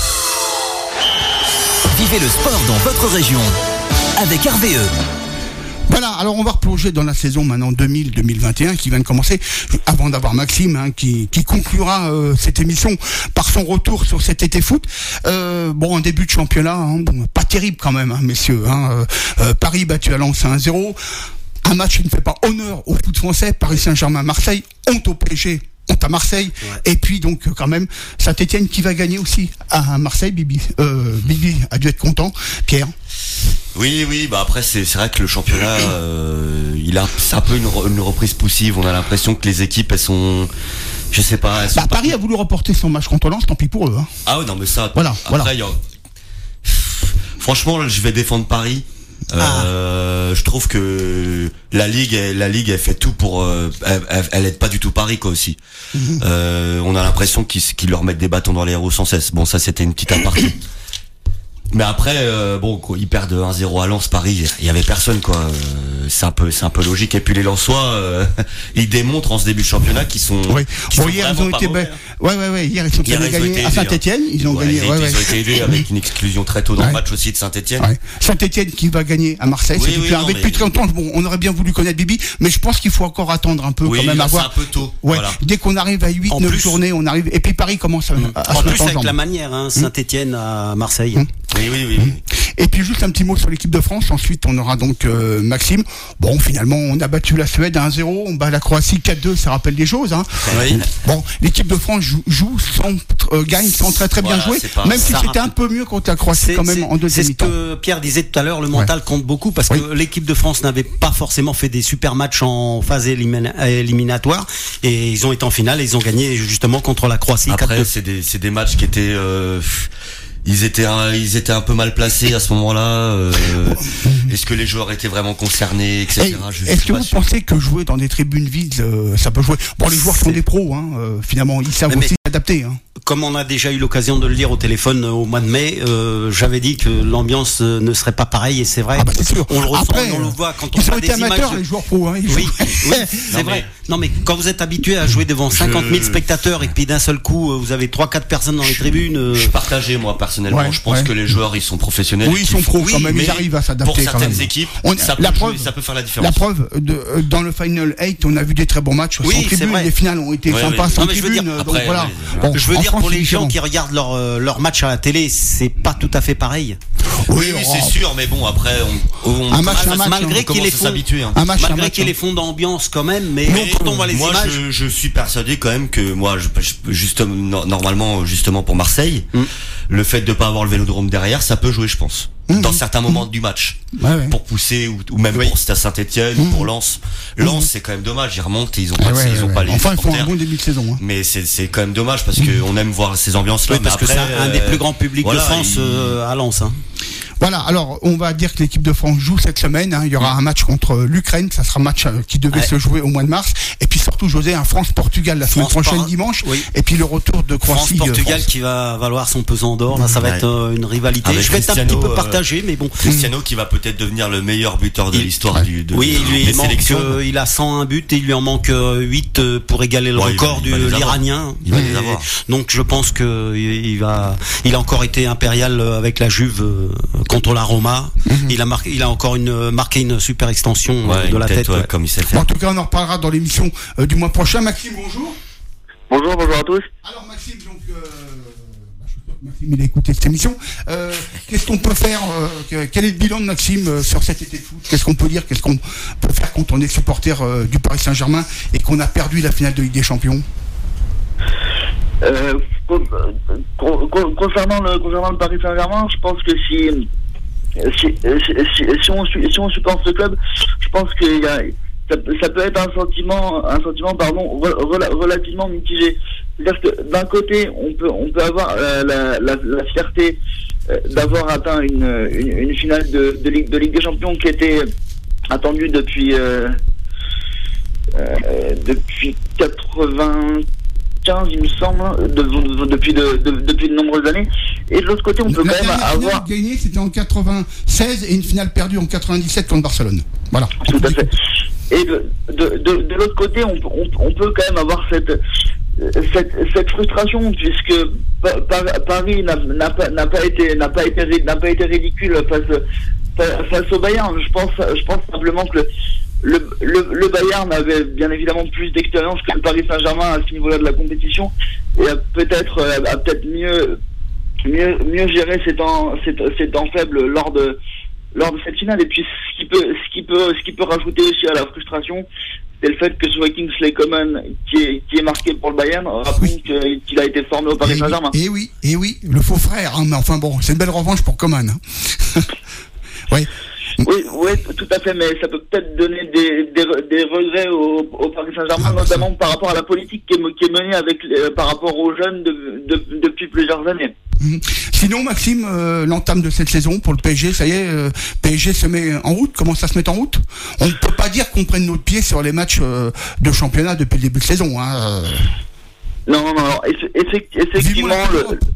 Vivez le sport dans votre région avec R V E. Voilà, alors on va replonger dans la saison maintenant deux mille deux mille vingt et un qui vient de commencer, avant d'avoir Maxime hein, qui, qui conclura euh, cette émission par son retour sur cet été foot. Euh, bon, un début de championnat, hein, bon, pas terrible quand même, hein, messieurs. Hein, euh, Paris battu à Lens un zéro. Un match qui ne fait pas honneur au foot français. Paris Saint-Germain-Marseille, honte au P S G. Honte à Marseille, ouais. Et puis donc quand même Saint-Etienne qui va gagner aussi à Marseille. Bibi, euh, Bibi a dû être content. Pierre. Oui, oui, bah après c'est c'est vrai que le championnat, euh, il a c'est un peu une, une reprise poussive. On a l'impression que les équipes elles sont, je sais pas. Elles sont bah, pas... Paris a voulu reporter son match contre Lens, tant pis pour eux. Hein. Ah ouais, non mais ça. Voilà. Après, voilà. Y a... Franchement, là, je vais défendre Paris. Euh, ah. Je trouve que la ligue, elle, la ligue, elle fait tout pour, euh, elle, elle, elle aide pas du tout Paris quoi aussi. Mm-hmm. Euh, on a l'impression qu'ils, qu'ils leur mettent des bâtons dans les roues sans cesse. Bon, ça c'était une petite aparté. Mais après, euh, bon, quoi, ils perdent un zéro à Lens, Paris, il y avait personne quoi. Euh, c'est un peu, c'est un peu logique. Et puis les Lensois, euh, ils démontrent en ce début de championnat qu'ils sont. Oui. Qu'ils bon, sont hier ils ont été, ben, ouais, ouais, ouais, hier ils sont hier, allés gagner à Saint-Etienne. Hein. Ils ont ouais, gagné. Ils, ouais, ils ouais. ont été aidés avec une exclusion très tôt dans ouais. le match aussi de Saint-Etienne. Ouais. Saint-Etienne qui va gagner à Marseille. Oui, c'est oui, non, avec depuis très longtemps. Bon, on aurait bien voulu connaître Bibi, mais je pense qu'il faut encore attendre un peu oui, quand même là, à voir. C'est un peu tôt. Ouais. Voilà. Dès qu'on arrive à huit neuf journées, on arrive. Et puis Paris commence à. Mmh. à, à en se plus en avec jambe. la manière, hein, Saint-Etienne à Marseille. Mmh. Oui, oui, oui. Mmh. Et puis juste un petit mot sur l'équipe de France. Ensuite, on aura donc euh, Maxime. Bon, finalement, on a battu la Suède à un zéro. On bat la Croatie quatre deux. Ça rappelle des choses. Hein. Oui. Bon, l'équipe de France joue, joue sans, euh, gagne sans très très bien voilà, jouer. Même si c'était un peu mieux contre la Croatie quand même en deuxième mi-temps. C'est ce que Pierre disait tout à l'heure. Le mental ouais. compte beaucoup parce oui. que l'équipe de France n'avait pas forcément fait des super matchs en phase élimina- éliminatoire et ils ont été en finale et ils ont gagné justement contre la Croatie. Après, c'est des c'est des matchs qui étaient euh, Ils étaient, un, ils étaient un peu mal placés à ce moment-là. Euh, est-ce que les joueurs étaient vraiment concernés, et cetera. Et, je, est-ce je que vous sûr. pensez que jouer dans des tribunes vides, euh, ça peut jouer? Bon, les joueurs sont des pros, hein, euh, finalement, ils savent mais aussi s'adapter. Hein. comme on a déjà eu l'occasion de le dire au téléphone euh, au mois de mai, euh, j'avais dit que l'ambiance euh, ne serait pas pareille et c'est vrai. Ah bah, c'est sûr. On le ressent, Après, on le voit quand on ils ont voit été des amateurs, images. les joueurs pro. Hein, ils Oui, jouent. oui, c'est Non, vrai. mais- Non mais quand vous êtes habitué à jouer devant cinquante mille Je- spectateurs et que puis d'un seul coup euh, vous avez trois quatre personnes dans les tribunes. euh, Je suis partagé, moi, personnellement. Ouais, je pense ouais. que les joueurs, ils sont professionnels. Oui, ils qu'ils sont font- pros quand même, mais ils arrivent à s'adapter Pour quand certaines même. équipes, On- ça, peut la jouer, preuve- ça peut faire la différence. La preuve, de, euh, dans le Final huit, on a vu des très bons matchs Oui, sans c'est tribune. vrai. Les finales ont été Ouais, sympas ouais. sans Non, mais je veux tribune. dire, donc après, voilà. ouais, Bon, je veux en dire France, pour c'est les gens différent. qui regardent leur euh, leur match à la télé, c'est pas tout à fait pareil. Oui, oui, oh, c'est sûr, mais bon, après, on, on Un match, commence un à- match, malgré hein. qu'il commence est à fond, s'habituer. hein. Un match, un malgré match, qu'il hein. est fond d'ambiance quand même, mais, Mais quand on voit les moi, images. je, je suis persuadé quand même que moi, je, je- justement, no- normalement, justement pour Marseille, Mm. le fait de pas avoir le Vélodrome derrière, ça peut jouer, je pense, Mm. dans certains moments du match, Ouais, ouais. pour pousser ou, ou même Oui. pour Saint-Étienne, Mm. pour Lens. Lens, c'est quand même dommage, ils remontent, et ils ont Ah pas, ouais, ils ont ouais, pas ouais. les Enfin, ils font un supporters. bon début de saison. Hein. Mais c'est c'est quand même dommage parce que on aime voir ces ambiances-là. Oui, parce mais que après, c'est un, un des euh, plus grands publics voilà, de France il- euh, à Lens. Hein. Voilà, alors on va dire que l'équipe de France joue cette semaine. Hein. Il y aura un match contre euh, l'Ukraine, ça sera un match euh, qui devait Ouais. se jouer au mois de mars. Et puis surtout, José, un France-Portugal la semaine France prochaine par- dimanche. oui. Et puis le retour de Croatie. France-Portugal euh, France. qui va valoir son pesant d'or. Là, ça va Ouais. être euh, une rivalité. Avec Je vais être un Cristiano, petit peu euh, partagé, mais bon. Cristiano qui va peut-être devenir le meilleur buteur de Il- l'histoire ouais. du de, Oui, il, lui des manque, sélections. euh, il a cent un buts et il lui en manque euh, huit euh, pour égaler le Ouais, il va- record il va de les avoir. l'Iranien. Il va les Et avoir. Donc je pense que il il va, il a encore été impérial euh, avec la Juve euh, contre la Roma. Il a marqué, il a encore une euh, marqué une super extension euh, Ouais, de une la tête. ouais, ouais. comme il sait Bon, faire. en tout cas, on en reparlera dans l'émission euh, du mois prochain. Maxime, bonjour. Bonjour, bonjour à tous. Alors Maxime, donc, euh, bah, je suis sûr que Maxime il a écouté cette émission. Euh, qu'est-ce qu'on peut faire euh, que- Quel est le bilan de Maxime euh, sur cet été de foot? Qu'est-ce qu'on peut dire Qu'est-ce qu'on peut faire quand on est supporter euh, du Paris Saint-Germain et qu'on a perdu la finale de Ligue des Champions? Euh, con- con- con- concernant le concernant le Paris Saint-Germain, je pense que si si, si, si, si on su- si on supporte ce club, je pense que y a, ça, peut- ça peut être un sentiment un sentiment pardon re- rela- relativement mitigé. C'est-à-dire que d'un côté, on peut on peut avoir euh, la, la, la fierté euh, d'avoir atteint une, une une finale de de Ligue de Ligue des Champions qui était attendue depuis euh, euh, depuis quatre-vingt-quinze, il me semble, de, de- depuis de, de- depuis de nombreuses années. Et de l'autre côté, on peut La quand même dernière finale avoir. gagnée, c'était en quatre-vingt-seize et une finale perdue en quatre-vingt-dix-sept contre Barcelone. Voilà. Tout à fait. Et de, de, de, de l'autre côté, on, peut- on, on peut quand même avoir cette, cette, cette frustration puisque Pa- Pa- Paris n'a n'a pas, n'a pas été, n'a pas été, ri- n'a pas été ridicule face, fa- face au Bayern. Je pense, je pense simplement que le, le, le, le Bayern avait bien évidemment plus d'expérience que le Paris Saint-Germain à ce niveau-là de la compétition et a peut-être, a peut-être mieux, mieux, mieux géré ces temps, ces, ces temps faibles lors de, lors de cette finale. Et puis ce qui peut ce qui peut ce qui peut rajouter aussi à la frustration, c'est le fait que ce soit Kingsley Coman qui est qui est marqué pour le Bayern. Rappelons que- qu'il a été formé au Paris Et Saint-Germain. oui, et oui, et oui, le faux frère. Hein, mais enfin bon, c'est une belle revanche pour Coman. Hein. Oui. Oui, oui, tout à fait, mais ça peut peut-être donner des, des, re- des regrets au, au Paris Saint-Germain, Ah, bah, notamment par rapport à la politique qui est, me- qui est menée avec les- euh, par rapport aux jeunes de, de- depuis plusieurs années. Mhm. Sinon, Maxime, euh, l'entame de cette saison pour le P S G, ça y est, euh, P S G se met en route, commence à se mettre en route. On ne peut pas dire qu'on prenne notre pied sur les matchs euh, de championnat depuis le début de saison. Hein. euh. Non, non, non, eff- effect- effectivement, Vivement la le, Coupe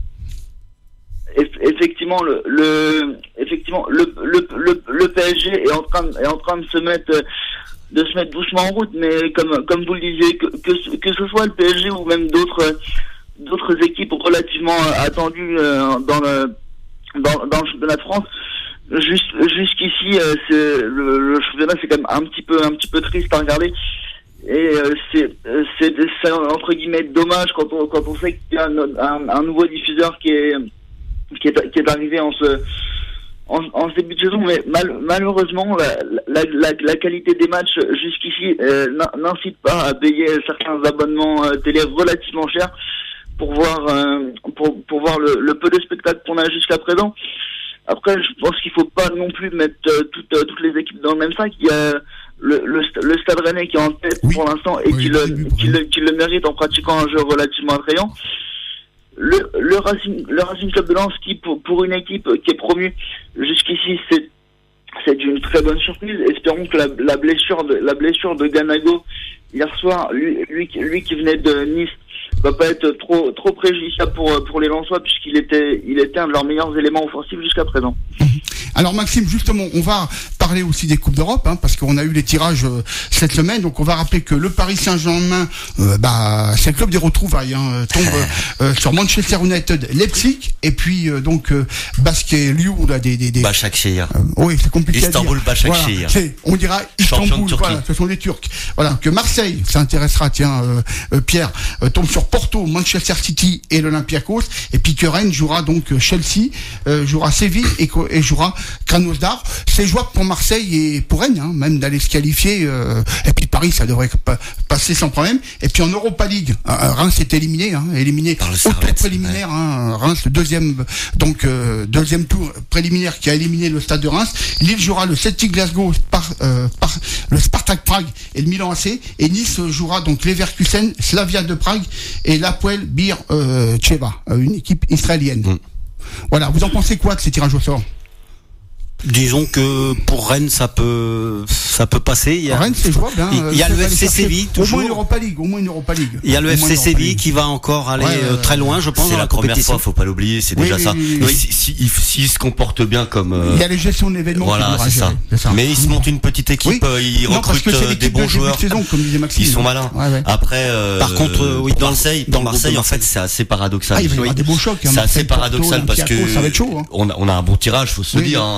eff- effectivement, le, le, effectivement, le, le, le, le P S G est en train, de- est en train de se mettre, euh, de se mettre doucement en route, mais comme, comme vous le disiez, que, que, ce- que ce soit le P S G ou même d'autres, euh, d'autres équipes relativement euh, attendues euh, dans le, dans, dans le championnat de France, juste, jusqu'ici, euh, c'est, le, le championnat c'est quand même un petit peu, un petit peu triste à regarder. Et euh, c'est, euh, c'est, c'est entre guillemets dommage quand on, quand on sait qu'il y a un, un, un nouveau diffuseur qui est, qui est, qui est arrivé en ce, en, en ce début de saison, mais mal, malheureusement la, la, la, la qualité des matchs jusqu'ici euh, n'incite pas à payer certains abonnements euh, télé relativement chers pour voir, euh, pour, pour voir le, le peu de spectacles qu'on a jusqu'à présent. Après, je pense qu'il faut pas non plus mettre euh, toutes, euh, toutes les équipes dans le même sac. Il y a le, le, le Stade Rennais qui est en tête Oui. pour l'instant et Oui, qui, oui, le, oui, qui, le, qui le mérite en pratiquant un jeu relativement attrayant. Le, le, Racing, le Racing Club de Lens qui, pour, pour une équipe qui est promue jusqu'ici, c'est, c'est une très bonne surprise. Espérons que la, la blessure de, la blessure de Ganago hier soir, lui, lui, lui qui venait de Nice, va pas être trop trop préjudiciable pour pour les Lensois puisqu'il était il était un de leurs meilleurs éléments offensifs jusqu'à présent. Alors Maxime, justement, on va parler aussi des Coupes d'Europe, hein, parce qu'on a eu les tirages euh, cette semaine. Donc on va rappeler que le Paris Saint-Germain, euh, bah, c'est le club des retrouvailles, hein, tombe euh, sur Manchester United, Leipzig, et puis euh, donc euh, Basket Lyon, là, des des des. Başakşehir. Euh, oui, c'est compliqué Istanbul, à dire. Başakşehir. Voilà, on dira Istanbul. Voilà, ce sont des Turcs. Voilà, que Marseille, ça intéressera, tiens, euh, euh, Pierre, euh, tombe sur Porto, Manchester City et l'Olympiakos, et puis que Rennes jouera donc Chelsea, euh, jouera Séville et, et jouera Krasnodar. C'est jouable pour Marseille et pour Rennes, hein, même d'aller se qualifier. Euh, et puis Paris, ça devrait pa- passer sans problème. Et puis en Europa League, euh, Reims est éliminé, hein, éliminé au tour préliminaire. Ouais. Hein, Reims, le deuxième, donc euh, deuxième tour préliminaire qui a éliminé le Stade de Reims. Lille jouera le Celtic Glasgow, par, euh, par, le Spartak Prague et le Milan A C. Et Nice jouera donc Leverkusen, Slavia de Prague et l'Hapoel Bir euh, Tcheva, une équipe israélienne. Mm. Voilà, vous en pensez quoi de ces tirages au sort? Disons que pour Rennes ça peut ça peut passer. Il y a, Rennes c'est jouable. Hein, il y a le F C Séville toujours. Au moins une Europa League, au moins une Europa League. Il y a le F C Séville qui va encore aller ouais, euh, très loin, je pense. C'est dans la, la première compétition. fois, faut pas l'oublier, c'est oui, déjà oui, ça. Oui, oui. S'il si, si, si se comporte bien comme. Euh, il y a les gestions de l'événement. Voilà, c'est ça. c'est ça. Mais ils se montent une petite équipe, oui. ils non, recrutent euh, des bons joueurs. De saison, comme disait Maxime, ils sont malins. Ouais, ouais. Après, euh, par contre, euh, oui, dans Marseille, dans Marseille, en fait, c'est assez paradoxal. Ah, il va y avoir des beaux chocs. C'est assez paradoxal parce que on a on a un bon tirage, faut se le dire.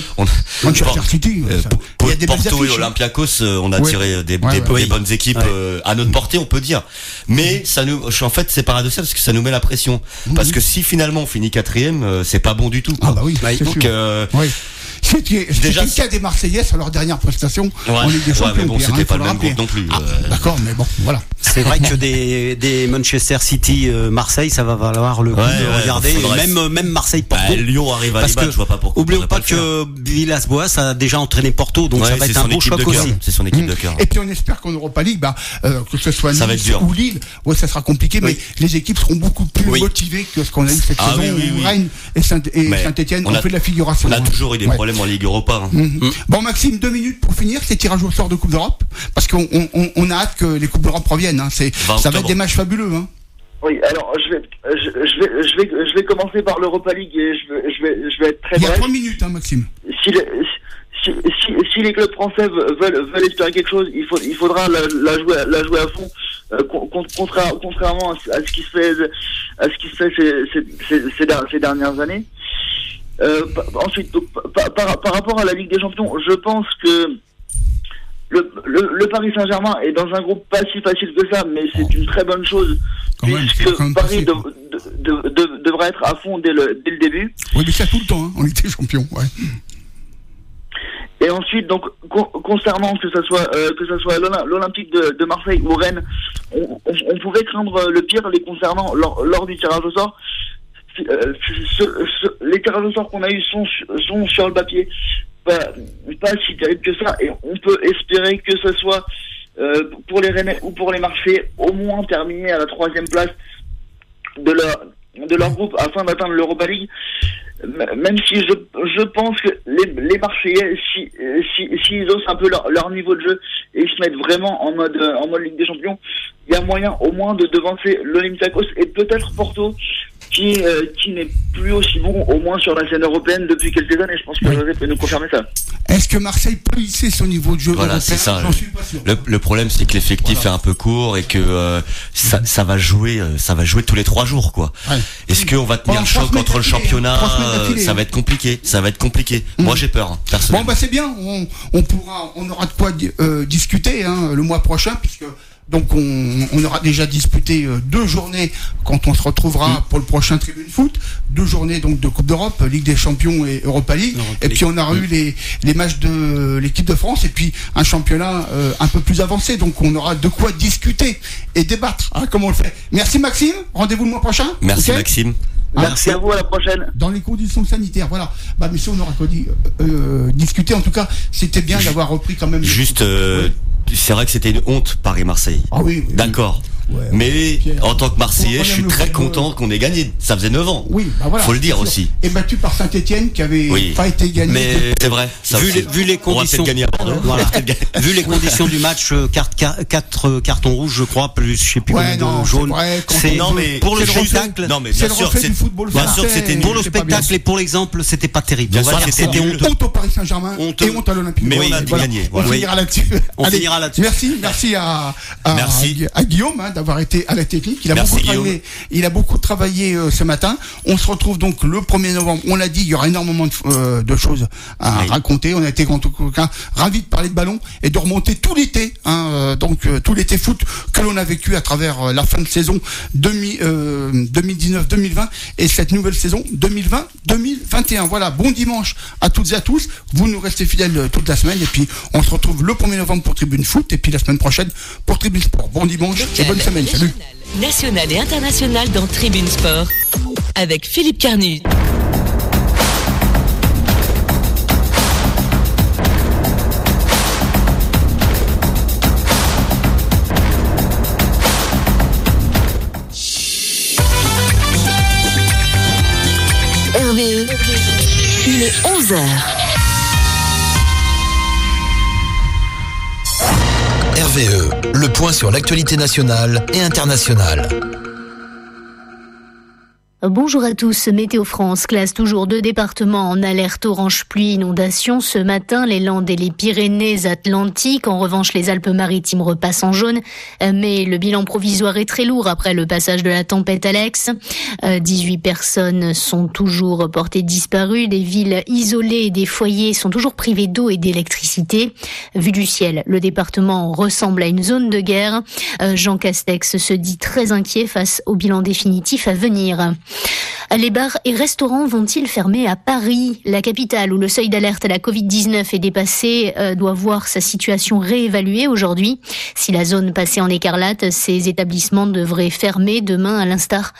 City, euh, Porto et Olympiakos, euh, on a ouais. tiré des, ouais, des, ouais. des bonnes équipes ouais. euh, à notre portée, on peut dire. Mais ça nous, en fait, c'est paradoxal parce que ça nous met la pression. Mmh. Parce que si finalement on finit quatrième, euh, c'est pas bon du tout. Quoi. Ah bah oui. C'est donc euh, oui. C'était déjà le cas des Marseillais sur leur dernière prestation ouais. en Ligue des Champions. Ouais, mais bon, Pierre, c'était hein, pas le même groupe non plus. Ah, euh... D'accord, mais bon, voilà. C'est vrai que des, des Manchester City, euh, Marseille, ça va valoir le coup ouais, de ouais, regarder. Faudrait... Même, même Marseille, Porto. Bah, Lyon arrive à Liban, je vois pas pourquoi. Oublions pas, pas que Villas-Boas a déjà entraîné Porto, donc ouais, ça va être un beau choc aussi. C'est son équipe de cœur. Et puis on espère qu'en Europa League, bah, euh, que ce soit Nice ou Lille, ouais, ça sera compliqué, mais les équipes seront beaucoup plus motivées que ce qu'on a eu cette saison où Rennes et Saint-Etienne ont fait de la figuration. On a toujours eu des problèmes en Ligue Europa. Bon, Maxime, deux minutes pour finir ces tirages au sort de Coupe d'Europe, parce qu'on on, on a hâte que les Coupes d'Europe reviennent. Hein. C'est, ça va être des matchs fabuleux. Hein. Oui, alors je vais, je, je vais, je vais, je vais commencer par l'Europa League et je vais, je vais, je vais être très bref. Il y a trois minutes, hein, Maxime. Si, les, si, si, si les clubs français veulent, veulent espérer quelque chose, il faut, il faudra la, la jouer, la jouer à fond. Euh, contraire, contrairement à ce qui se fait, à ce qui se fait ces, ces, ces, ces, ces dernières années. Euh, ensuite, donc, par, par, par rapport à la Ligue des Champions, je pense que le, le, le Paris Saint-Germain est dans un groupe pas si facile que ça, mais c'est une très bonne chose, quand puisque même, Paris de, de, de, de, devrait être à fond dès le, dès le début. Oui, mais ça tout le temps, hein, en Ligue des Champions, ouais. Et ensuite, donc, con, concernant que ça soit euh, que ça soit l'Olympique de, de Marseille ou Rennes, on, on, on pouvait craindre le pire les concernant lors, lors du tirage au sort. Euh, ce, ce, les tirages au sort qu'on a eu sont, sont sur le papier pas, pas si terribles que ça, et on peut espérer que ce soit euh, pour les Rennais ou pour les Marseillais au moins terminer à la troisième place de leur de leur groupe afin d'atteindre l'Europa League. Même si je je pense que les les Marseillais, si si s'ils osent un peu leur leur niveau de jeu et ils se mettent vraiment en mode en mode Ligue des Champions, il y a moyen au moins de devancer l'Olympiakos et peut-être Porto, qui euh, qui n'est plus aussi bon, au moins sur la scène européenne depuis quelques années. Je pense que oui. José peut nous confirmer ça. Est-ce que Marseille peut hisser son niveau de jeu Voilà, européen? c'est ça. J'en suis pas sûr. Le, le problème, c'est que l'effectif voilà. est un peu court et que euh, ça, ça va jouer, euh, ça va jouer tous les trois jours, quoi. Ouais. Est-ce qu'on va tenir le choc entre le championnat? euh, Ça va être compliqué. Ça va être compliqué. Mmh. Moi, j'ai peur, hein, personnellement. Bon, bah c'est bien. On, on pourra, on aura de quoi euh, discuter hein, le mois prochain, puisque. Donc on, on aura déjà disputé euh, deux journées quand on se retrouvera mmh. pour le prochain Tribune Foot, deux journées donc de Coupe d'Europe, Ligue des Champions et Europa League, Europa et League. Puis on aura mmh. eu les, les matchs de l'équipe de France et puis un championnat euh, un peu plus avancé, donc on aura de quoi discuter et débattre, hein, comme on le fait. Merci Maxime, rendez-vous le mois prochain. Merci okay Maxime. Merci à vous, à la prochaine. Dans les conditions sanitaires, voilà. Bah, mais si on aura quoi dit, euh, euh, discuter, en tout cas, c'était bien d'avoir repris quand même. Juste, euh, c'est vrai que c'était une honte Paris-Marseille. Ah oui. oui D'accord. Oui. Ouais, mais Pierre. en tant que Marseillais, On je suis relève très le football. content qu'on ait gagné. Ça faisait neuf ans. Oui, bah voilà. Faut le dire sûr. aussi. Et battu par Saint-Etienne qui avait Oui. pas été gagné. Mais C'est vrai. Ça vu, aussi. les, vu les On va conditions, peut-être gagner à Bordeaux. voilà. On va peut-être gagner. Vu les conditions du match, euh, carte, ca- quatre euh, cartons rouges, je crois, plus je sais plus Ouais, combien non, de c'est jaunes. vrai, quand C'est- on Non, veut- mais pour le c'est reflet- spectacle, Non, mais c'est bien le sûr, reflet c'est du football bien français. sûr que c'était pour nul. le c'est pas bien. spectacle et pour l'exemple, c'était pas terrible. Bien On va sûr, dire que c'était c'était nul. honteux. Honte au Paris Saint-Germain Honteux. et honte à l'Olympique. Mais de on a Marseille. dû gagner, On voilà. finira là-dessus. On Allez, finira là-dessus. Merci, merci à, à, Merci. à Guillaume hein, d'avoir été à la technique. Il a Merci, beaucoup Guillaume. travaillé. Il a beaucoup travaillé euh, ce matin. On se retrouve donc le premier novembre. On l'a dit, il y aura énormément de, euh, de choses à Oui. raconter. On a été en tout cas ravis de parler de ballon et de remonter tout l'été. Hein, euh, donc euh, tout l'été foot que l'on a vécu à travers euh, la fin de saison deux mille, euh, deux mille dix-neuf deux mille vingt et cette nouvelle saison deux mille vingt deux mille vingt et un. Voilà, bon dimanche à toutes et à tous. Vous nous restez fidèles euh, toute la semaine et puis on se retrouve le premier novembre pour Tribune Foot et puis la semaine prochaine pour Tribune Sport. Bon dimanche et bonne semaine. Salut. National et international dans Tribune Sport avec Philippe Carnu. R V E, il est onze heures. R V E, le point sur l'actualité nationale et internationale. Bonjour à tous. Météo France classe toujours deux départements en alerte orange pluie inondation. Ce matin, les Landes et les Pyrénées-Atlantiques. En revanche, les Alpes-Maritimes repassent en jaune. Mais le bilan provisoire est très lourd après le passage de la tempête Alex. dix-huit personnes sont toujours portées disparues. Des villes isolées et des foyers sont toujours privés d'eau et d'électricité. Vu du ciel, le département ressemble à une zone de guerre. Jean Castex se dit très inquiet face au bilan définitif à venir. Les bars et restaurants vont-ils fermer à Paris? La capitale où le seuil d'alerte à la covid dix-neuf est dépassé euh, doit voir sa situation réévaluée aujourd'hui. Si la zone passait en écarlate, ces établissements devraient fermer demain à l'instar